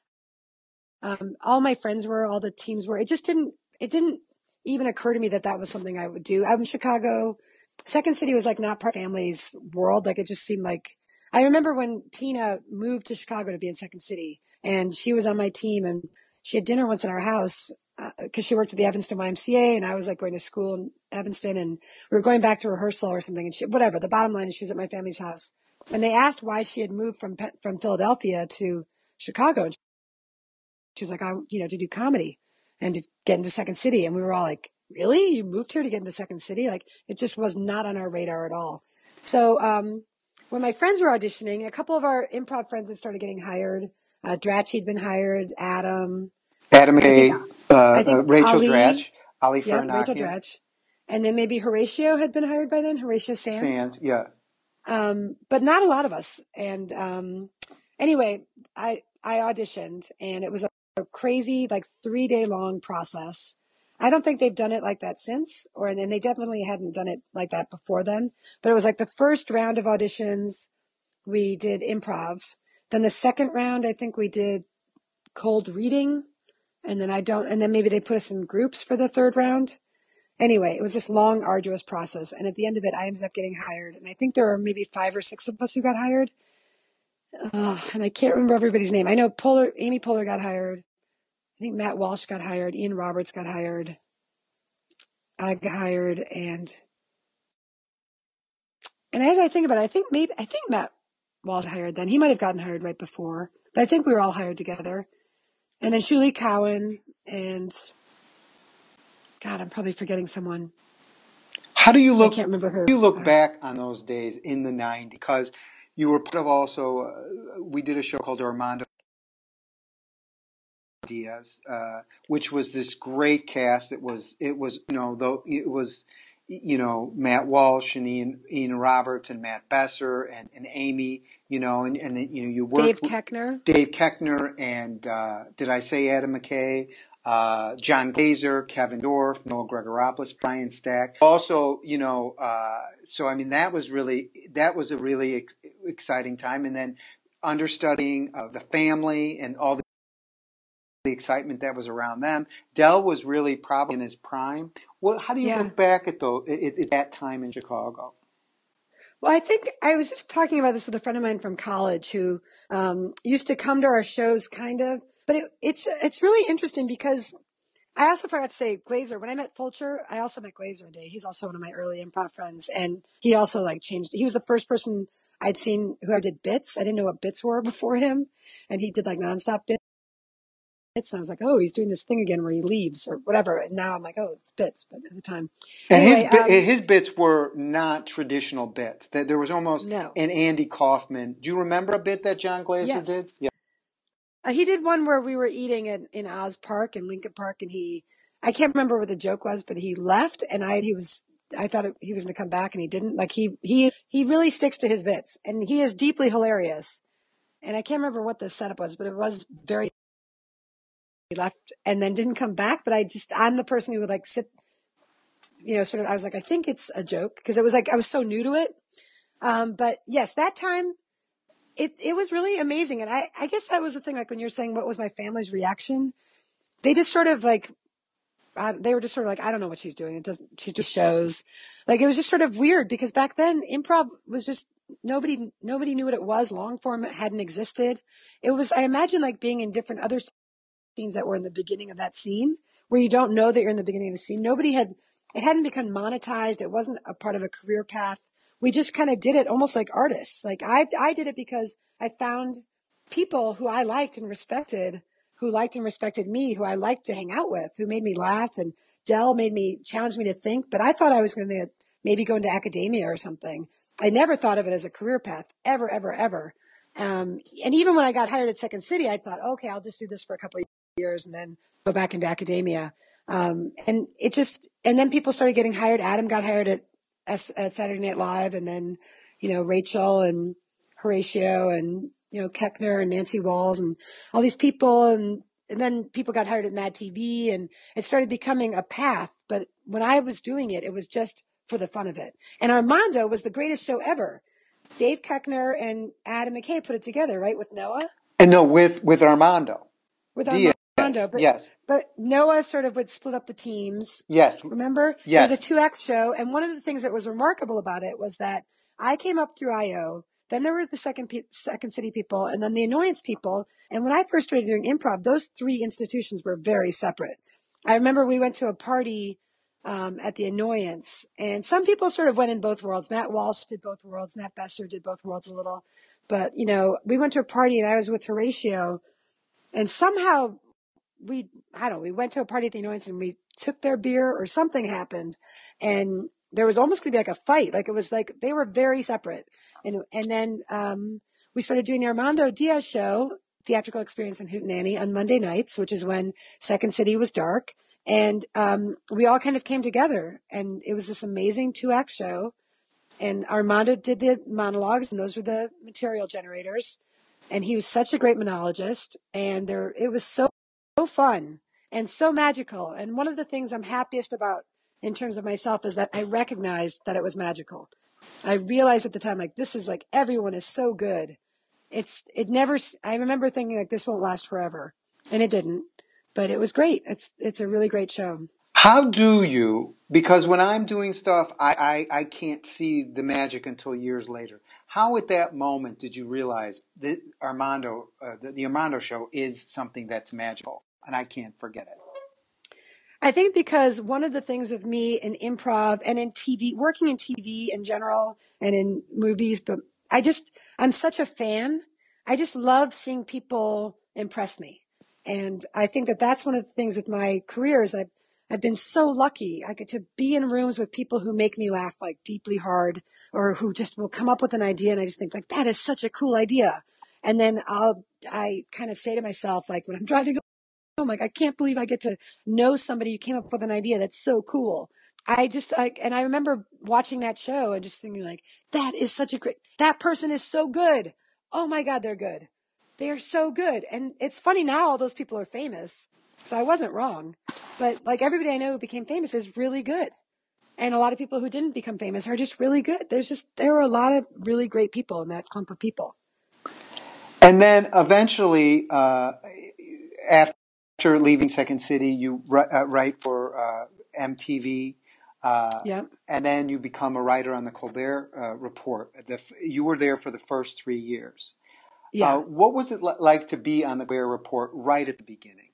All my friends were, all the teams were. It didn't even occur to me that that was something I would do. I'm in Chicago. Second City was like not part of my family's world. Like, it just seemed like, I remember when Tina moved to Chicago to be in Second City, and she was on my team, and she had dinner once at our house because she worked at the Evanston YMCA, and I was like going to school in Evanston, and we were going back to rehearsal or something, and whatever. The bottom line is she was at my family's house, and they asked why she had moved from Philadelphia to Chicago. She was like, to do comedy and to get into Second City. And we were all like, really? You moved here to get into Second City? Like, it just was not on our radar at all. So, when my friends were auditioning, a couple of our improv friends had started getting hired. Dratch had been hired, Adam, Adam I think, McKay, Rachel Ali, Dratch, Ali yep, Rachel Farnakian, Dratch. And then maybe Horatio had been hired by then, Horatio Sands. Sands, yeah. But not a lot of us. And anyway, I auditioned, and it was a crazy, like 3 day long process. I don't think they've done it like that since, and they definitely hadn't done it like that before then. But it was like the first round of auditions, we did improv. Then the second round, I think we did cold reading. And then maybe they put us in groups for the third round. Anyway, it was this long, arduous process. And at the end of it, I ended up getting hired. And I think there were maybe 5 or 6 of us who got hired. And I can't remember everybody's name. I know Amy Poehler got hired. I think Matt Walsh got hired. Ian Roberts got hired. I got hired. And as I think about it, I think Matt Walsh got hired then. He might have gotten hired right before. But I think we were all hired together. And then Shuli Cowan and, God, I'm probably forgetting someone. How do you I can't remember who. Sorry. back on those days in the 90s? Because you were part of also, we did a show called Armando Diaz, which was this great cast. It was, Matt Walsh and Ian Roberts and Matt Besser and Amy, and then, you worked Dave Keckner. Dave Keckner and, did I say Adam McKay? John Glazer, Kevin Dorff, Noah Gregoropoulos, Brian Stack. Also, so I mean, that was a really exciting time. And then understudying the family and all the the excitement that was around them. Del was really probably in his prime. How do you Yeah. look back at that time in Chicago? Well, I think I was just talking about this with a friend of mine from college who used to come to our shows, kind of. But it's really interesting because I also forgot to say Glazer. When I met Fulcher, I also met Glazer one day. He's also one of my early improv friends, and he also like changed. He was the first person I'd seen who did bits. I didn't know what bits were before him, and he did like nonstop bits. And I was like, oh, he's doing this thing again where he leaves or whatever. And now I'm like, oh, it's bits. But at the time, And anyway, his bits were not traditional bits. There was almost no, an Andy Kaufman. Do you remember a bit that John Glazer yes. did? Yeah. He did one where we were eating in Oz Park in Lincoln Park, and I can't remember what the joke was, but he left, and I thought he was going to come back, and he didn't. Like he really sticks to his bits, and he is deeply hilarious. And I can't remember what the setup was, but it was very left and then didn't come back. But I'm the person who would like sit, sort of. I was like, I think it's a joke because it was like I was so new to it. But yes, that time. It was really amazing. And I guess that was the thing, like when you're saying what was my family's reaction, they just sort of like, they were just sort of like, I don't know what she's doing. She's just shows. Like it was just sort of weird because back then improv was just, nobody knew what it was. Long form hadn't existed. I imagine like being in different other scenes that were in the beginning of that scene where you don't know that you're in the beginning of the scene. It hadn't become monetized. It wasn't a part of a career path. We just kind of did it almost like artists. Like I did it because I found people who I liked and respected, who liked and respected me, who I liked to hang out with, who made me laugh. And Del challenged me to think, but I thought I was going to maybe go into academia or something. I never thought of it as a career path, ever, ever, ever. And even when I got hired at Second City, I thought, okay, I'll just do this for a couple of years and then go back into academia. And then people started getting hired. Adam got hired at Saturday Night Live, and then, Rachel and Horatio and, Keckner and Nancy Walls and all these people. And then people got hired at Mad TV, and it started becoming a path. But when I was doing it, it was just for the fun of it. And Armando was the greatest show ever. Dave Keckner and Adam McKay put it together, right? With Noah? And no, with Armando. With Diaz. Armando, Yes. but Noah sort of would split up the teams. Yes. Remember? Yes. It was a 2-act show, and one of the things that was remarkable about it was that I came up through IO, then there were the Second City people, and then the Annoyance people. And when I first started doing improv, those 3 institutions were very separate. I remember we went to a party at the Annoyance, and some people sort of went in both worlds. Matt Walsh did both worlds. Matt Besser did both worlds a little. But, we went to a party, and I was with Horatio, and somehow we went to a party at the Annoyance and we took their beer or something happened, and there was almost going to be like a fight. Like it was like they were very separate. And then we started doing the Armando Diaz show, Theatrical Experience in Hootenanny, on Monday nights, which is when Second City was dark. And we all kind of came together, and it was this amazing 2-act show. And Armando did the monologues, and those were the material generators. And he was such a great monologist, and it was so fun and so magical. And one of the things I'm happiest about in terms of myself is that I recognized that it was magical. I realized at the time, like, this is like, everyone is so good. I remember thinking like, this won't last forever. And it didn't, but it was great. It's a really great show. How do you, because when I'm doing stuff, I can't see the magic until years later. How at that moment did you realize that Armando, the Armando show is something that's magical and I can't forget it? I think because one of the things with me in improv and in TV, working in TV in general and in movies, but I'm such a fan. I just love seeing people impress me. And I think that that's one of the things with my career is I've been so lucky. I get to be in rooms with people who make me laugh like deeply hard, or who just will come up with an idea and I just think like, that is such a cool idea. And then I kind of say to myself, like when I'm driving home, like, I can't believe I get to know somebody who came up with an idea that's so cool. And I remember watching that show and just thinking like, that person is so good. Oh my God, they're good. They're so good. And it's funny now, all those people are famous. So I wasn't wrong, but like everybody I know who became famous is really good. And a lot of people who didn't become famous are just really good. There were a lot of really great people in that clump of people. And then eventually, after after leaving Second City, you write for MTV, Yeah. and then you become a writer on the Colbert Report. You were there for the first 3 years. Yeah. What was it like to be on the Colbert Report right at the beginning?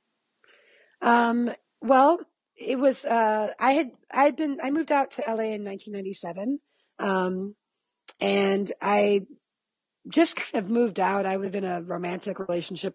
Well, it was, I moved out to LA in 1997. And I just kind of moved out. I was in a romantic relationship.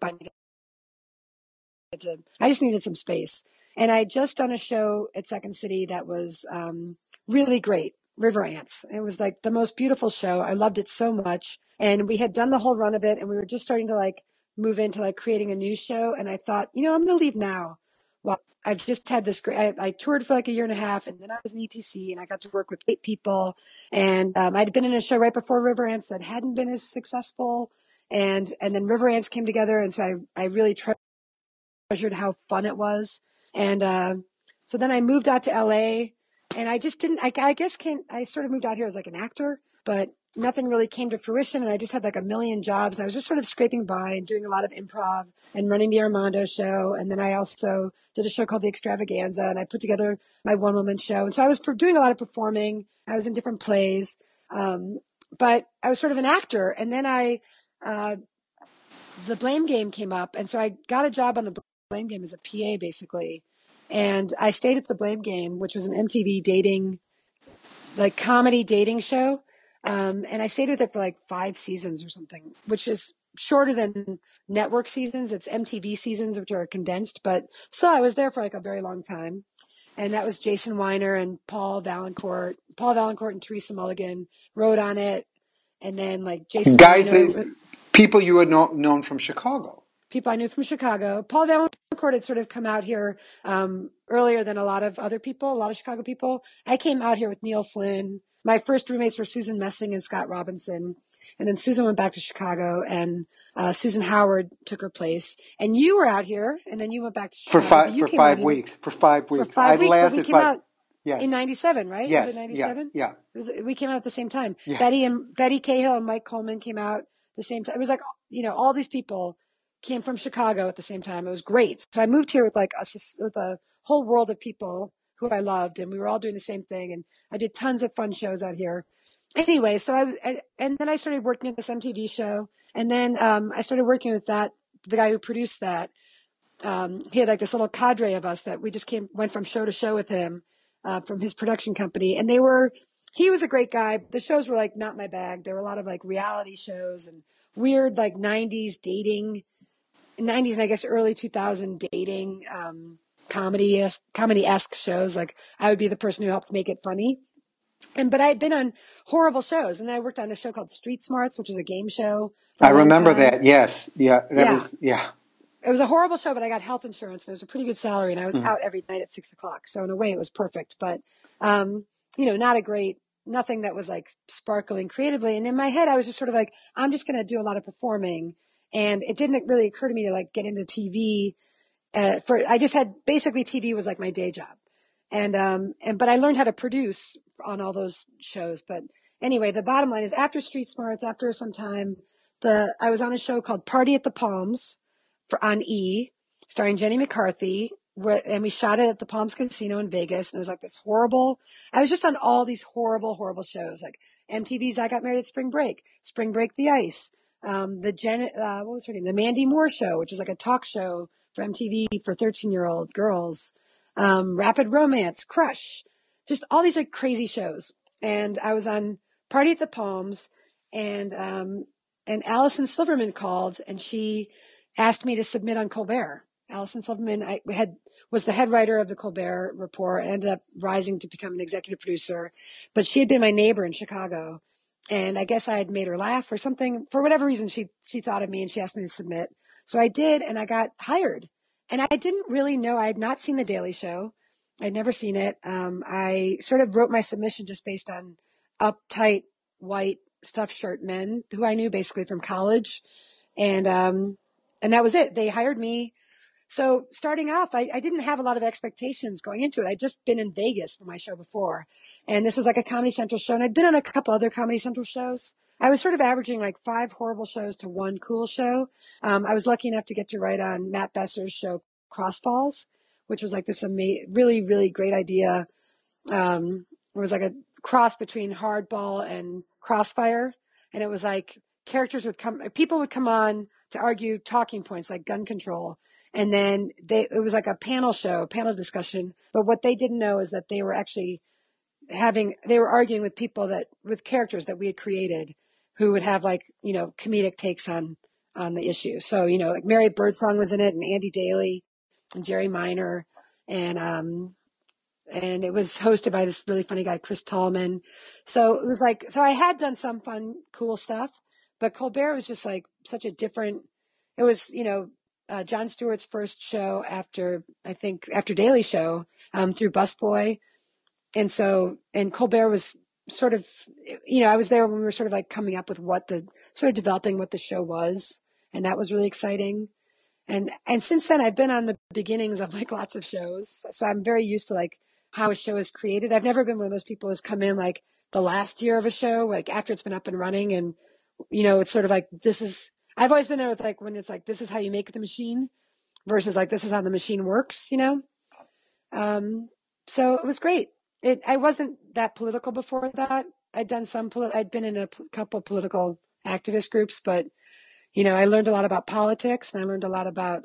I just needed some space. And I had just done a show at Second City that was really great, River Ants. It was like the most beautiful show. I loved it so much. And we had done the whole run of it, and we were just starting to like move into like creating a new show. And I thought, I'm going to leave now. Well, I've just had this great, I toured for like a year and a half, and then I was in ETC, and I got to work with great people. And I'd been in a show right before River Ants that hadn't been as successful. And then River Ants came together. And so I really treasured how fun it was. And so then I moved out to LA, and I just didn't, I guess I sort of moved out here as like an actor, but nothing really came to fruition. And I just had like a million jobs, and I was just sort of scraping by and doing a lot of improv and running the Armando show. And then I also did a show called The Extravaganza, and I put together my one woman show. And so I was doing a lot of performing. I was in different plays. But I was sort of an actor. And then the Blame Game came up. And so I got a job on the Blame Game as a PA, basically. And I stayed at the Blame Game, which was an MTV dating, like comedy dating show. And I stayed with it for like 5 seasons or something, which is shorter than network seasons. It's MTV seasons, which are condensed. But still, I was there for like a very long time. And that was Jason Weiner and Paul Valancourt. Paul Valancourt and Teresa Mulligan wrote on it. And then like Jason Weiner. People you had known from Chicago. People I knew from Chicago. Paul Valancourt had sort of come out here earlier than a lot of other people, a lot of Chicago people. I came out here with Neil Flynn. My first roommates were Susan Messing and Scott Robinson. And then Susan went back to Chicago, and Susan Howard took her place. And you were out here, and then you went back to Chicago. For 5 weeks. For 5 weeks. For 5 weeks, but we came out yes. in 97, right? Yes. Was it 97? Yeah. We came out at the same time. Yes. Betty Cahill and Mike Coleman came out the same time. It was like, all these people came from Chicago at the same time. It was great. So I moved here with with a whole world of people who I loved, and we were all doing the same thing. And I did tons of fun shows out here. Anyway, so and then I started working at this MTV show, and then I started working with the guy who produced that. He had like this little cadre of us that we just went from show to show with him from his production company, and he was a great guy. The shows were like not my bag. There were a lot of like reality shows and weird like 90s and I guess early 2000 dating comedy-esque shows. Like I would be the person who helped make it funny. But I had been on horrible shows, and then I worked on a show called Street Smarts, which was a game show. I remember that. Yes. Yeah. It was a horrible show, but I got health insurance, and it was a pretty good salary, and I was out every night at 6:00. So in a way, it was perfect. But nothing that was like sparkling creatively. And in my head, I was just sort of like, I'm just going to do a lot of performing, and it didn't really occur to me to like get into TV. I just had basically TV was like my day job. But I learned how to produce on all those shows. But anyway, the bottom line is after Street Smarts, after some time, I was on a show called Party at the Palms on E, starring Jenny McCarthy, and we shot it at the Palms Casino in Vegas. And it was like this I was just on all these horrible, horrible shows, like MTV's I Got Married at Spring Break the Ice, what was her name? The Mandy Moore Show, which is like a talk show for MTV for 13-year-old girls. Rapid Romance, Crush, just all these like crazy shows. And I was on Party at the Palms, and Allison Silverman called, and she asked me to submit on Colbert. Allison Silverman was the head writer of the Colbert Report, and ended up rising to become an executive producer. But she had been my neighbor in Chicago, and I guess I had made her laugh or something. For whatever reason, she thought of me, and she asked me to submit. So I did, and I got hired. And I didn't really know. I had not seen The Daily Show. I'd never seen it. I sort of wrote my submission just based on uptight, white, stuffed shirt men who I knew basically from college. And that was it. They hired me. So starting off, I didn't have a lot of expectations going into it. I'd just been in Vegas for my show before. And this was like a Comedy Central show. And I'd been on a couple other Comedy Central shows. I was sort of averaging like 5 horrible shows to 1 cool show. I was lucky enough to get to write on Matt Besser's show Crossballs, which was like this really, really great idea. It was like a cross between Hardball and Crossfire. And it was like people would come on to argue talking points like gun control. And then it was like a panel discussion. But what they didn't know is that they were actually they were arguing with with characters that we had created who would have like, comedic takes on the issue. So, like Mary Birdsong was in it and Andy Daly and Jerry Minor. And it was hosted by this really funny guy, Chris Tallman. So it was like, so I had done some fun, cool stuff, but Colbert was just like such a different, it was, Jon Stewart's first show after Daily Show, through Busboy. And Colbert was sort of, I was there when we were sort of like coming up with developing what the show was. And that was really exciting. And since then I've been on the beginnings of like lots of shows. So I'm very used to like how a show is created. I've never been one of those people who's come in like the last year of a show, like after it's been up and running. And, it's sort of like, I've always been there with like, when it's like, this is how you make the machine versus like, this is how the machine works, So it was great. I wasn't that political before that. I'd been in a couple political activist groups, but I learned a lot about politics and I learned a lot about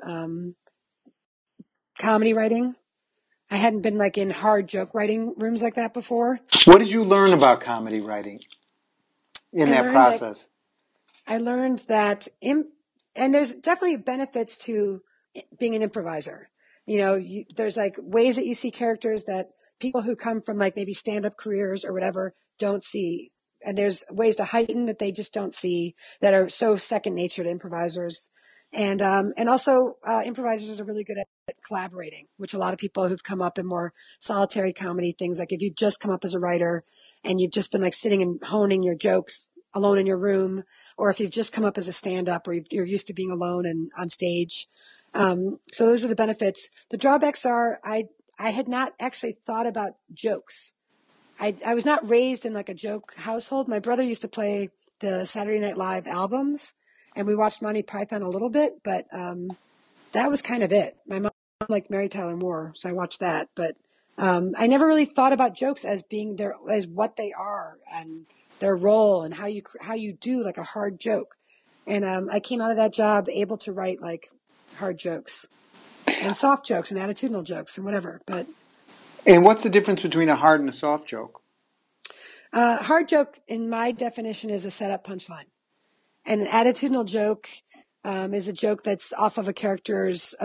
comedy writing. I hadn't been like in hard joke writing rooms like that before. What did you learn about comedy writing in that process? I learned that, and there's definitely benefits to being an improviser. There's like ways that you see characters that people who come from like maybe stand-up careers or whatever don't see. And there's ways to heighten that they just don't see that are so second nature to improvisers. And also, improvisers are really good at collaborating, which a lot of people who've come up in more solitary comedy things, like if you've just come up as a writer and you've just been like sitting and honing your jokes alone in your room, or if you've just come up as a stand-up or you're used to being alone and on stage. So those are the benefits. The drawbacks are I had not actually thought about jokes. I was not raised in like a joke household. My brother used to play the Saturday Night Live albums, and we watched Monty Python a little bit, but that was kind of it. My mom liked Mary Tyler Moore, so I watched that. But I never really thought about jokes as being as what they are and their role and how you do like a hard joke. And I came out of that job able to write like hard jokes and soft jokes and attitudinal jokes and whatever. And what's the difference between a hard and a soft joke? Hard joke, in my definition, is a setup punchline. And an attitudinal joke is a joke that's off of a character's,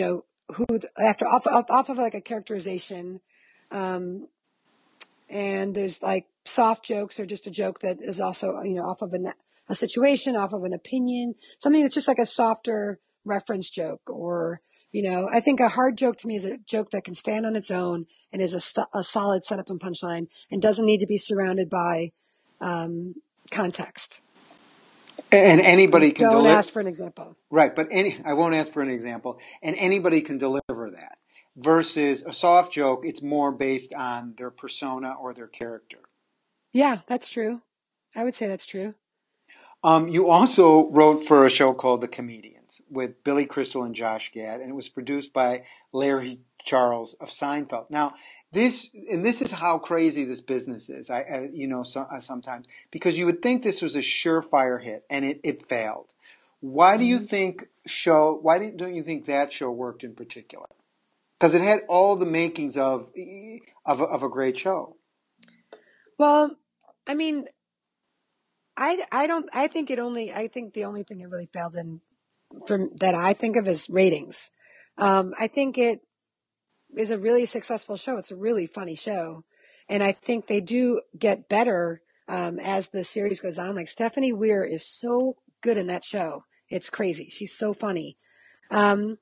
off of like a characterization. And there's like soft jokes are just a joke that is also, off of a situation, off of an opinion, something that's just like a softer reference joke. Or, I think a hard joke to me is a joke that can stand on its own and is a solid setup and punchline and doesn't need to be surrounded by context. And anybody can Don't ask for an example. Right, but I won't ask for an example. And anybody can deliver that. Versus a soft joke, it's more based on their persona or their character. Yeah, that's true. I would say that's true. You also wrote for a show called The Comedians with Billy Crystal and Josh Gad, and it was produced by Larry Charles of Seinfeld. Now, this is how crazy this business is. Sometimes because you would think this was a surefire hit, and it failed. Why do you think don't you think that show worked in particular? Because it had all the makings of a great show. Well, I mean, I think the only thing it really failed in that I think of is ratings. I think it is a really successful show. It's a really funny show. And I think they do get better, as the series goes on. Like Stephanie Weir is so good in that show. It's crazy. She's so funny. But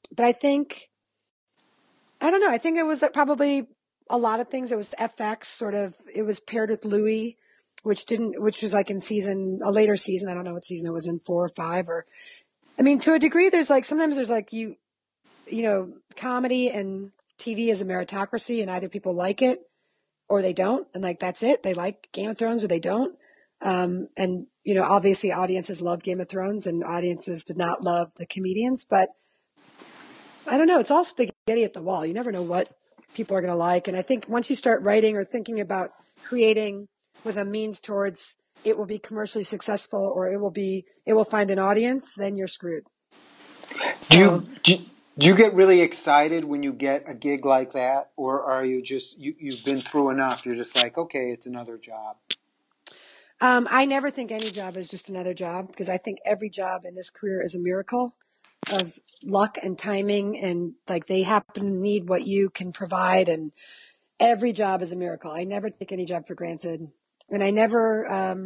I don't know. I think it was probably a lot of things. It was FX sort of, it was paired with Louis, which was like in a later season. I don't know what season it was in, 4 or 5 to a degree, sometimes there's like comedy and TV is a meritocracy and either people like it or they don't. And like, that's it. They like Game of Thrones or they don't. Obviously audiences love Game of Thrones and audiences did not love The Comedians, but I don't know. It's all spaghetti at the wall. You never know what people are going to like. And I think once you start writing or thinking about creating with a means towards it will be commercially successful or it will find an audience, then you're screwed. Do So, you do you get really excited when you get a gig like that, or are you just you've been through enough? You're just like, okay, it's another job. I never think any job is just another job because I think every job in this career is a miracle of luck and timing and like they happen to need what you can provide and every job is a miracle. I never take any job for granted. And I never,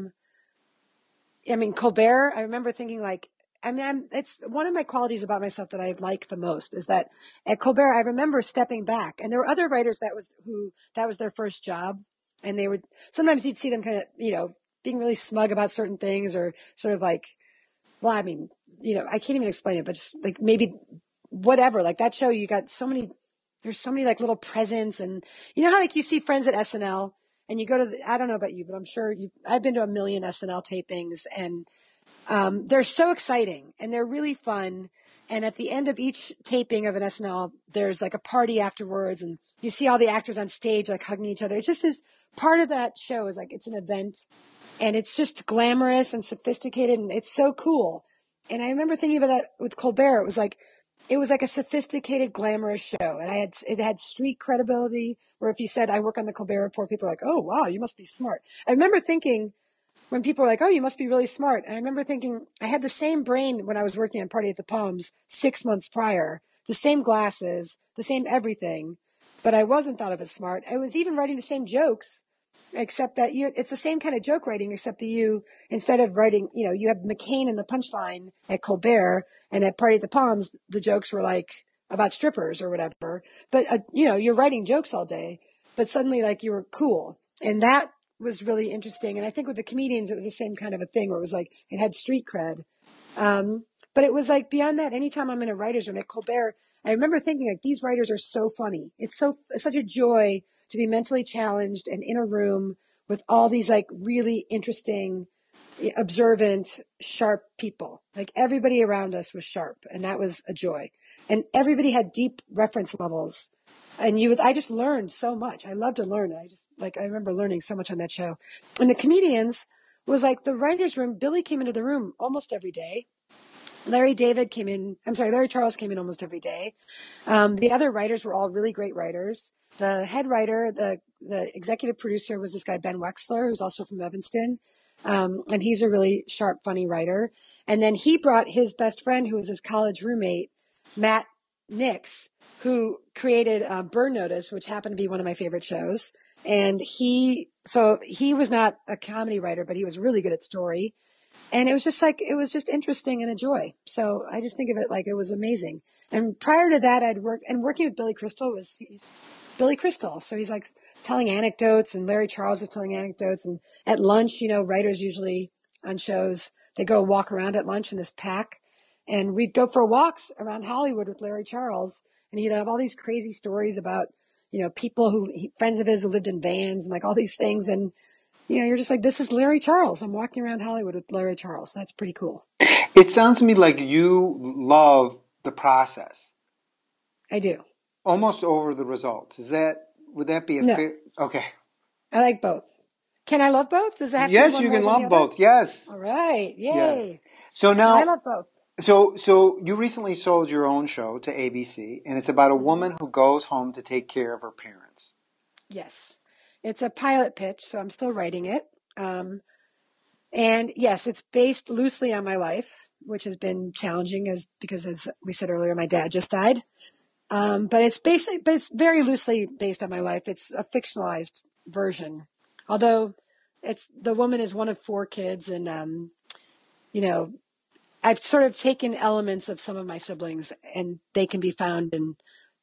I mean, Colbert, I remember thinking like, I mean, it's one of my qualities about myself that I like the most is that at Colbert, I remember stepping back and there were other writers that was their first job. And they would, sometimes you'd see them kind of, being really smug about certain things or sort of like, well, I mean, I can't even explain it, but just like maybe whatever, like that show, you got so many, there's so many like little presents and you know how like you see friends at SNL and you go to I don't know about you, but I'm sure I've been to a million SNL tapings and they're so exciting and they're really fun. And at the end of each taping of an SNL, there's like a party afterwards and you see all the actors on stage like hugging each other. It just is part of that show is like it's an event and it's just glamorous and sophisticated and it's so cool. And I remember thinking about that with Colbert. It was like a sophisticated, glamorous show. And it had street credibility where if you said, I work on the Colbert Report, people are like, oh, wow, you must be smart. I remember thinking, when people were like, oh, you must be really smart. And I remember thinking, I had the same brain when I was working on Party at the Palms 6 months prior, the same glasses, the same everything, but I wasn't thought of as smart. I was even writing the same jokes, except that it's the same kind of joke writing, except that instead of writing, you have McCain in the punchline at Colbert and at Party at the Palms, the jokes were like about strippers or whatever. But, you're writing jokes all day, but suddenly like you were cool. And that was really interesting. And I think with the comedians, it was the same kind of a thing where it was like, it had street cred. But it was like beyond that, anytime I'm in a writer's room at Colbert, I remember thinking like these writers are so funny. It's such a joy to be mentally challenged and in a room with all these like really interesting, observant, sharp people. Like everybody around us was sharp and that was a joy. And everybody had deep reference levels. And I just learned so much. I love to learn. I remember learning so much on that show. And the comedians was like the writer's room. Billy came into the room almost every day. Larry Charles came in almost every day. The other writers were all really great writers. The head writer, the executive producer was this guy, Ben Wexler, who's also from Evanston. And he's a really sharp, funny writer. And then he brought his best friend, who was his college roommate, Matt Nix, who created Burn Notice, which happened to be one of my favorite shows. And he was not a comedy writer, but he was really good at story. And it was just interesting and a joy. So I just think of it like it was amazing. And prior to that, working with Billy Crystal he's Billy Crystal. So he's like telling anecdotes and Larry Charles is telling anecdotes. And at lunch, writers usually on shows, they go walk around at lunch in this pack and we'd go for walks around Hollywood with Larry Charles and he'd have all these crazy stories about, people friends of his who lived in vans and like all these things. And you're just like, this is Larry Charles. I'm walking around Hollywood with Larry Charles. That's pretty cool. It sounds to me like you love the process I do. almost over the results. Would that be a No, fair? Okay. I like both. Can I love both? Does it have to be Yes, one you more can than the love other? both. Yes. All right. Yes. Yay. So No, I now, love both. so you recently sold your own show to ABC, and it's about a Hmm. woman who goes home to take care of her parents. Yes. It's a pilot pitch, so I'm still writing it. Um, and yes, it's based loosely on my life, which has been challenging because as we said earlier, my dad just died. But it's very loosely based on my life. It's a fictionalized version, although the woman is one of four kids and, you know, I've sort of taken elements of some of my siblings and they can be found in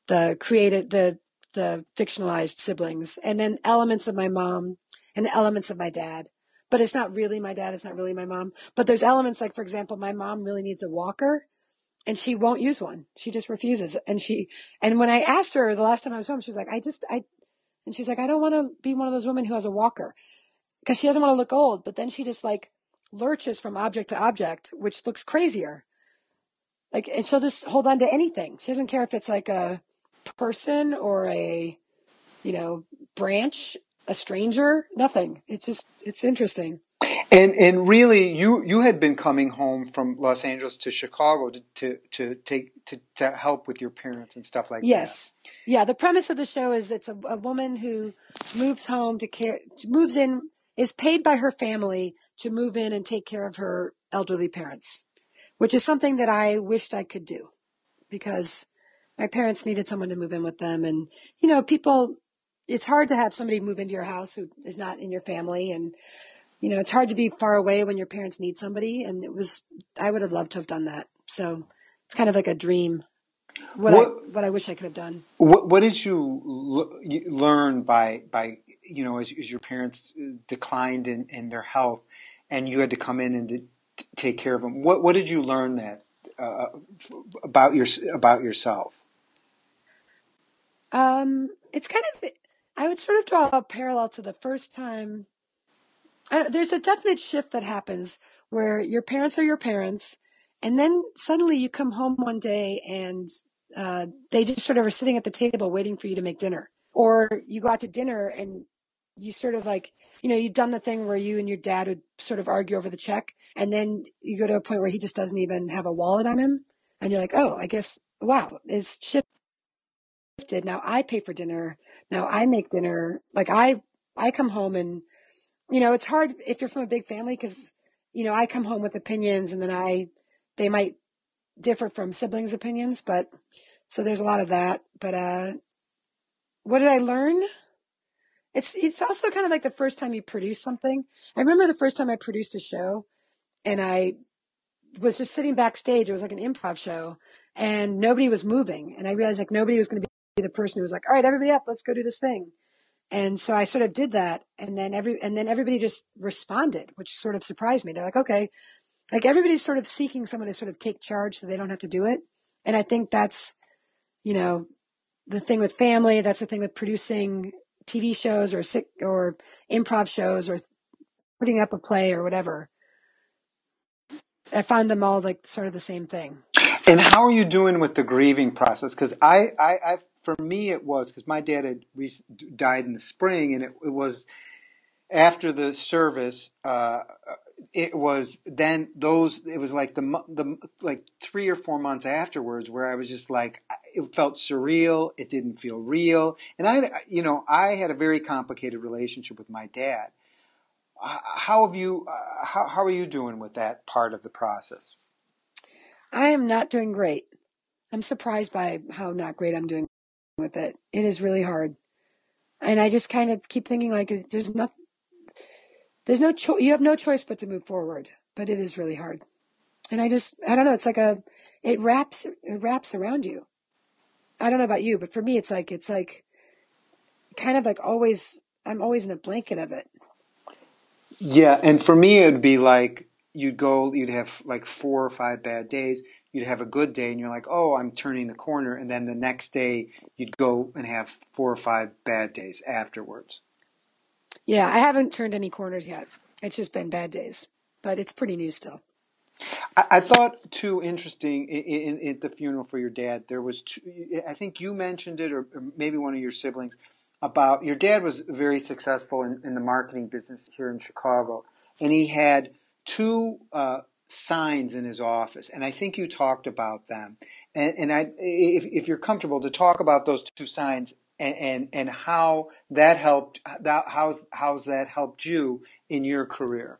the fictionalized siblings and then elements of my mom and elements of my dad. But it's not really my dad. It's not really my mom. But there's elements like, for example, my mom really needs a walker and she won't use one. She just refuses. And when I asked her the last time I was home, she was like, and she's like, I don't want to be one of those women who has a walker because she doesn't want to look old. But then she just like lurches from object to object, which looks crazier. like, and she'll just hold on to anything. She doesn't care if it's like a person or a, branch, a stranger, nothing. It's interesting. And really, you had been coming home from Los Angeles to Chicago to help with your parents and stuff like that. Yes. Yeah. The premise of the show is it's a woman who moves home moves in, is paid by her family to move in and take care of her elderly parents, which is something that I wished I could do because my parents needed someone to move in with them. And, it's hard to have somebody move into your house who is not in your family. And, it's hard to be far away when your parents need somebody. And I would have loved to have done that. So it's kind of like a dream. What I wish I could have done. What did you learn by as your parents declined in their health, and you had to come in and to take care of them? What did you learn that about yourself? It's kind of, I would sort of draw a parallel to the first time. There's a definite shift that happens where your parents are your parents, and then suddenly you come home one day and they just sort of are sitting at the table waiting for you to make dinner. Or you go out to dinner and you sort of like, you've done the thing where you and your dad would sort of argue over the check, and then you go to a point where he just doesn't even have a wallet on him, and you're like, oh, I guess, wow, it's shifted. Now I pay for dinner. Now I make dinner. Like I come home and it's hard if you're from a big family because, I come home with opinions and then they might differ from siblings' opinions, but so there's a lot of that. But, what did I learn? It's also kind of like the first time you produce something. I remember the first time I produced a show and I was just sitting backstage. It was like an improv show and nobody was moving. And I realized like nobody was going to be the person who was like, all right, everybody up, let's go do this thing. And so I sort of did that, and then everybody just responded, which sort of surprised me. They're like, okay, like everybody's sort of seeking someone to sort of take charge so they don't have to do it. And I think that's, the thing with family. That's the thing with producing TV shows or improv shows or putting up a play or whatever. I find them all like sort of the same thing. And how are you doing with the grieving process? Because for me, it was because my dad had died in the spring, and it was after the service. It was then it was like the like 3 or 4 months afterwards where I was just like, it felt surreal. It didn't feel real. And I had a very complicated relationship with my dad. How are you doing with that part of the process? I am not doing great. I'm surprised by how not great I'm doing with it. It is really hard. And I just kind of keep thinking like there's no choice. You have no choice but to move forward, but it is really hard. And I don't know. It's like it wraps around you. I don't know about you, but for me, it's like kind of like I'm always in a blanket of it. Yeah, and for me, it'd be like you'd have like 4 or 5 bad days. You'd have a good day, and you're like, oh, I'm turning the corner. And then the next day, you'd go and have 4 or 5 bad days afterwards. Yeah, I haven't turned any corners yet. It's just been bad days, but it's pretty new still. I thought too interesting in the funeral for your dad. There was I think you mentioned it, or maybe one of your siblings, about your dad was very successful in the marketing business here in Chicago, and he had 2 signs in his office, and I think you talked about them. If you're comfortable to talk about those 2 signs and how that helped, how's that helped you in your career?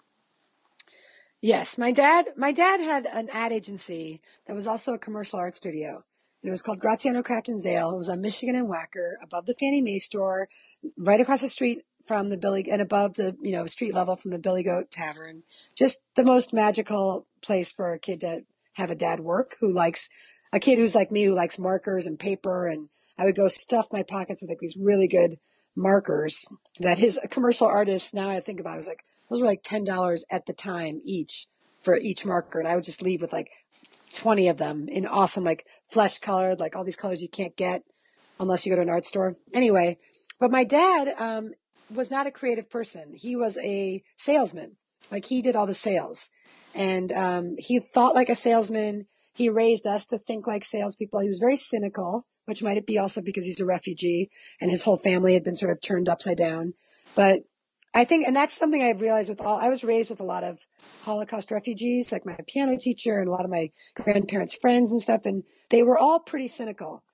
Yes, my dad had an ad agency that was also a commercial art studio. And it was called Graziano Craft and Zale. It was on Michigan and Wacker, above the Fannie Mae store, right across the street from the Billy, and above the, street level from the Billy Goat Tavern. Just the most magical place for a kid to have a dad work a kid who's like me, who likes markers and paper. And I would go stuff my pockets with like these really good markers that his commercial artist, now I think about it, was like, those were like $10 at the time each for each marker. And I would just leave with like 20 of them in awesome, like flesh colored, like all these colors you can't get unless you go to an art store. Anyway, but my dad was not a creative person. He was a salesman. Like he did all the sales. And he thought like a salesman. He raised us to think like salespeople. He was very cynical, which might be also because he's a refugee and his whole family had been sort of turned upside down. But I think, and that's something I've realized I was raised with a lot of Holocaust refugees, like my piano teacher and a lot of my grandparents' friends and stuff, and they were all pretty cynical.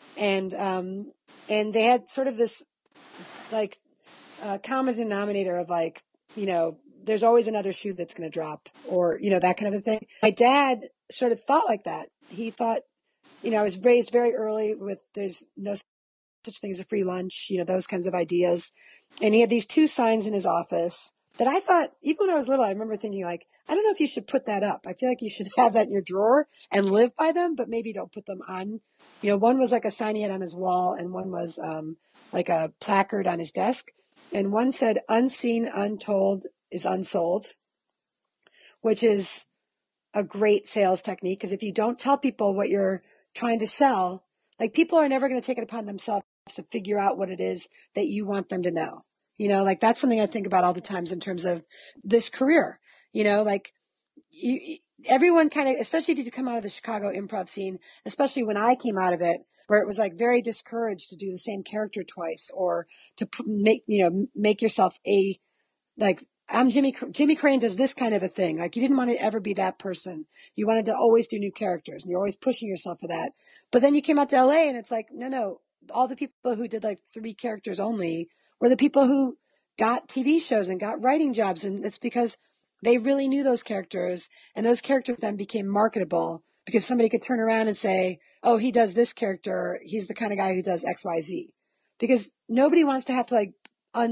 And they had sort of this like common denominator of like, there's always another shoe that's going to drop, or, that kind of a thing. My dad sort of thought like that. He thought, I was raised very early with there's no such thing as a free lunch, those kinds of ideas. And he had these two signs in his office that I thought, even when I was little, I remember thinking like, I don't know if you should put that up. I feel like you should have that in your drawer and live by them, but maybe don't put them on. One was like a sign he had on his wall, and one was like a placard on his desk. And one said, unseen, untold is unsold, which is a great sales technique, because if you don't tell people what you're trying to sell, like people are never going to take it upon themselves to figure out what it is that you want them to know. Like that's something I think about all the times in terms of this career. Like everyone kind of, especially if you come out of the Chicago improv scene, especially when I came out of it, where it was like very discouraged to do the same character twice, or to make yourself like, I'm Jimmy Crane does this kind of a thing. Like you didn't want to ever be that person. You wanted to always do new characters, and you're always pushing yourself for that. But then you came out to LA and it's like, no, all the people who did like 3 characters only were the people who got TV shows and got writing jobs. And it's because they really knew those characters, and those characters then became marketable because somebody could turn around and say, oh, he does this character. He's the kind of guy who does XYZ. Because nobody wants to have to like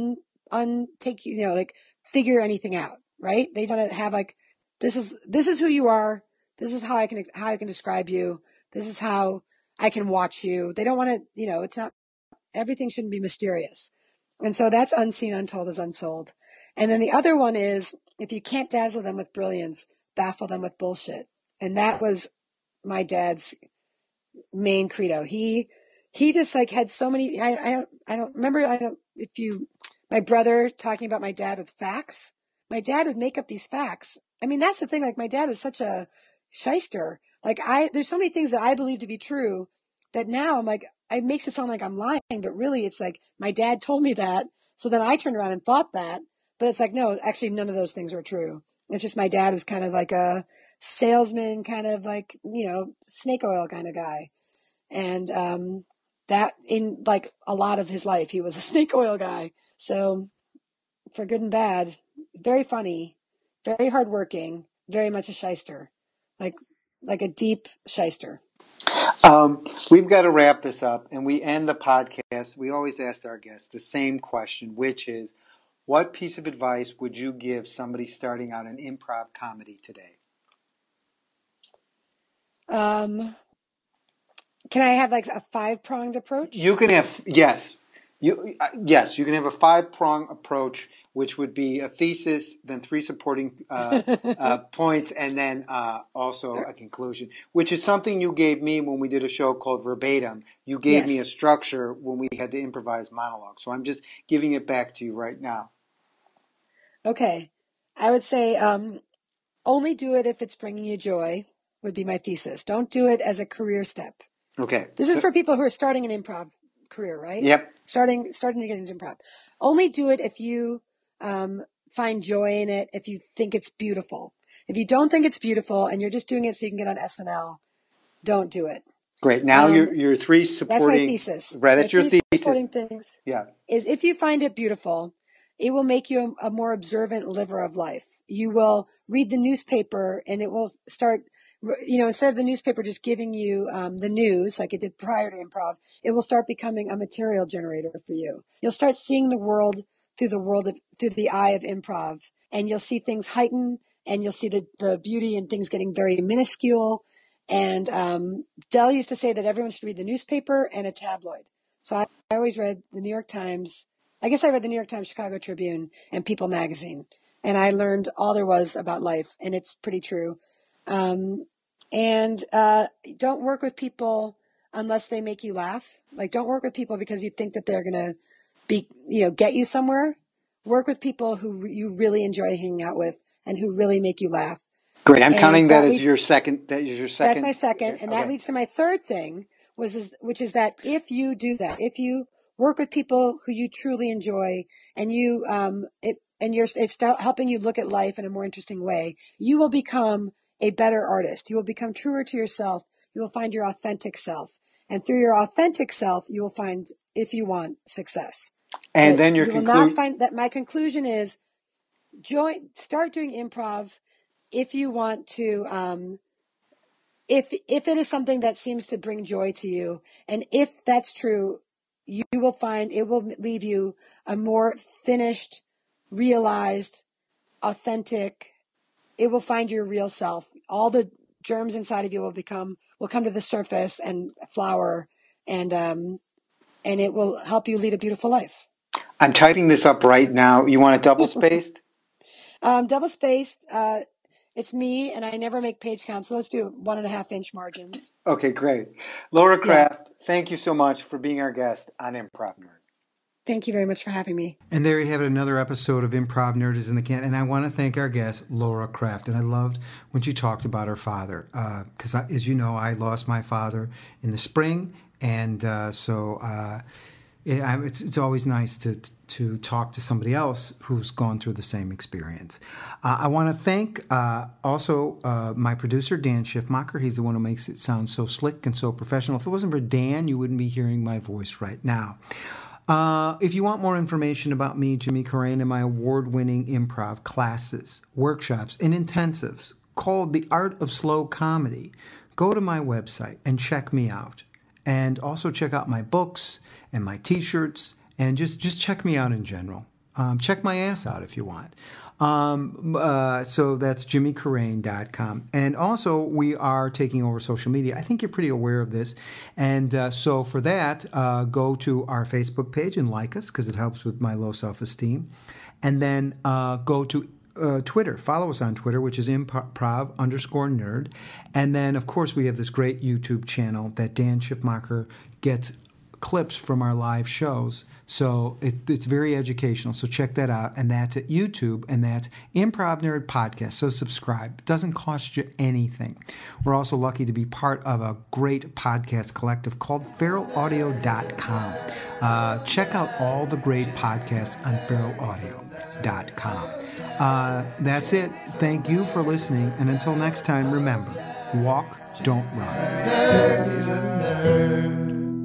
take like figure anything out, right? They want to have like, this is who you are. This is how I can describe you. This is how I can watch you. They don't want to, it's not, everything shouldn't be mysterious. And so that's unseen, untold is unsold. And then the other one is, if you can't dazzle them with brilliance, baffle them with bullshit. And that was my dad's main credo. He just like had so many, I don't remember, my brother talking about my dad with facts. My dad would make up these facts. I mean, that's the thing. Like my dad was such a shyster. Like there's so many things that I believe to be true that now I'm like, it makes it sound like I'm lying, but really it's like my dad told me that. So then I turned around and thought that, but it's like, no, actually none of those things are true. It's just my dad was kind of like a salesman, kind of like, snake oil kind of guy. And, that in like a lot of his life, he was a snake oil guy. So for good and bad, very funny, very hardworking, very much a shyster, like a deep shyster. We've got to wrap this up, and we end the podcast. We always ask our guests the same question, which is, what piece of advice would you give somebody starting out an improv comedy today? Can I have like a 5-pronged approach? You can have, yes. You can have a 5-prong approach, which would be a thesis, then 3 supporting points, and then also a conclusion, which is something you gave me when we did a show called Verbatim. You gave me a structure when we had to improvise monologue. So I'm just giving it back to you right now. Okay. I would say only do it if it's bringing you joy would be my thesis. Don't do it as a career step. Okay. This is for people who are starting an improv career, right? Yep. Starting to get into improv. Only do it if you find joy in it, if you think it's beautiful. If you don't think it's beautiful and you're just doing it so you can get on SNL, don't do it. Great. Now your 3 supporting. That's my thesis. Right. That's your thesis. Supporting things. Yeah. Is if you find it beautiful, it will make you a more observant liver of life. You will read the newspaper, and it will start. Instead of the newspaper just giving you the news like it did prior to improv, it will start becoming a material generator for you. You'll start seeing the world through the eye of improv, and you'll see things heighten, and you'll see the beauty in things getting very minuscule. And Del used to say that everyone should read the newspaper and a tabloid. So I always read the New York Times. I guess I read the New York Times, Chicago Tribune, and People magazine, and I learned all there was about life, and it's pretty true. And don't work with people unless they make you laugh. Like, don't work with people because you think that they're going to get you somewhere. Work with people who you really enjoy hanging out with and who really make you laugh. Great. I'm And counting that as leads- your second. That is your second. That's my second. And that Okay. leads to my third thing, which is that if you do that, if you work with people who you truly enjoy and it's helping you look at life in a more interesting way, you will become a better artist. You will become truer to yourself. You will find your authentic self. And through your authentic self, you will find, if you want, success. And But then your you will conclusion. not find that. My conclusion is start doing improv if you want to, if it is something that seems to bring joy to you, and if that's true, you will find it will leave you a more finished, realized, authentic. It will find your real self. All the germs inside of you will come to the surface and flower, and it will help you lead a beautiful life. I'm typing this up right now. You want it double spaced? Double spaced. It's me, and I never make page counts, so let's do 1.5-inch margins. Okay, great. Laura Kraft, thank you so much for being our guest on Improv Nerd. Thank you very much for having me. And there you have it, another episode of Improv Nerd is in the can. And I want to thank our guest, Laura Kraft. And I loved when she talked about her father, because as you know, I lost my father in the spring, and it's always nice to talk to somebody else who's gone through the same experience. I want to thank also my producer, Dan Schiffmacher. He's the one who makes it sound so slick and so professional. If it wasn't for Dan, you wouldn't be hearing my voice right now. If you want more information about me, Jimmy Carrane, and my award-winning improv classes, workshops, and intensives called The Art of Slow Comedy, go to my website and check me out. And also check out my books and my T-shirts, and just check me out in general. Check my ass out if you want. So that's jimmycarrane.com. And also, we are taking over social media. I think you're pretty aware of this. And so for that, go to our Facebook page and like us, because it helps with my low self-esteem. And then go to Twitter. Follow us on Twitter, which is improv_nerd. And then, of course, we have this great YouTube channel that Dan Schiffmacher gets clips from our live shows. So it's very educational. So check that out. And that's at YouTube, and that's Improv Nerd Podcast. So subscribe. It doesn't cost you anything. We're also lucky to be part of a great podcast collective called feralaudio.com. Check out all the great podcasts on feralaudio.com. That's it. Thank you for listening. And until next time, remember, walk, don't run. Nerd is a nerd.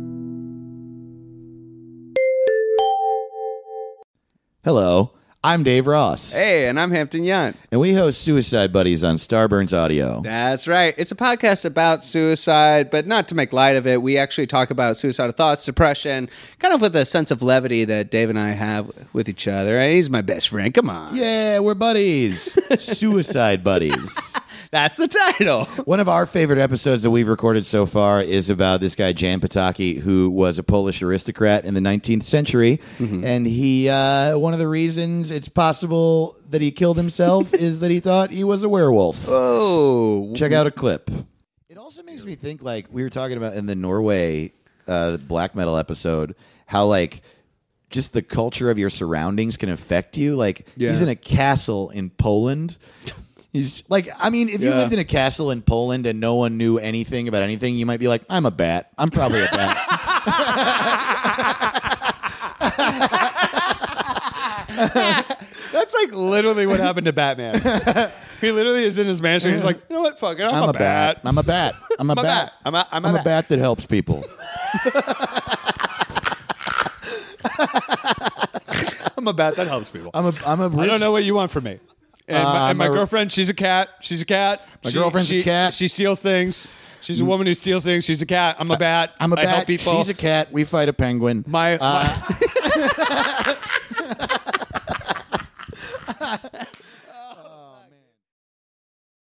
Hello, I'm Dave Ross. Hey, and I'm Hampton Yount. And we host Suicide Buddies on Starburns Audio. That's right. It's a podcast about suicide, but not to make light of it. We actually talk about suicidal thoughts, depression, kind of with a sense of levity that Dave and I have with each other. He's my best friend. Come on. Yeah, we're buddies. Suicide Buddies. That's the title. One of our favorite episodes that we've recorded so far is about this guy, Jan Potocki, who was a Polish aristocrat in the 19th century. Mm-hmm. And he, one of the reasons it's possible that he killed himself is that he thought he was a werewolf. Oh. Check out a clip. It also makes me think, like, we were talking about in the Norway black metal episode, how, like, just the culture of your surroundings can affect you. Like, he's in a castle in Poland. He's like, I mean, if you lived in a castle in Poland and no one knew anything about anything, you might be like, I'm a bat. I'm probably a bat. That's like literally what happened to Batman. He literally is in his mansion. He's like, you know what? Fuck it. I'm a bat. I'm a bat. I'm a bat. I'm a bat that helps people. I'm a bat that helps people. I'm a rich, I don't know what you want from me. And my girlfriend, she's a cat. She's a cat. My girlfriend's a cat. She steals things. She's a woman who steals things. She's a cat. I'm a bat. I'm a bat. I help people. She's a cat. We fight a penguin.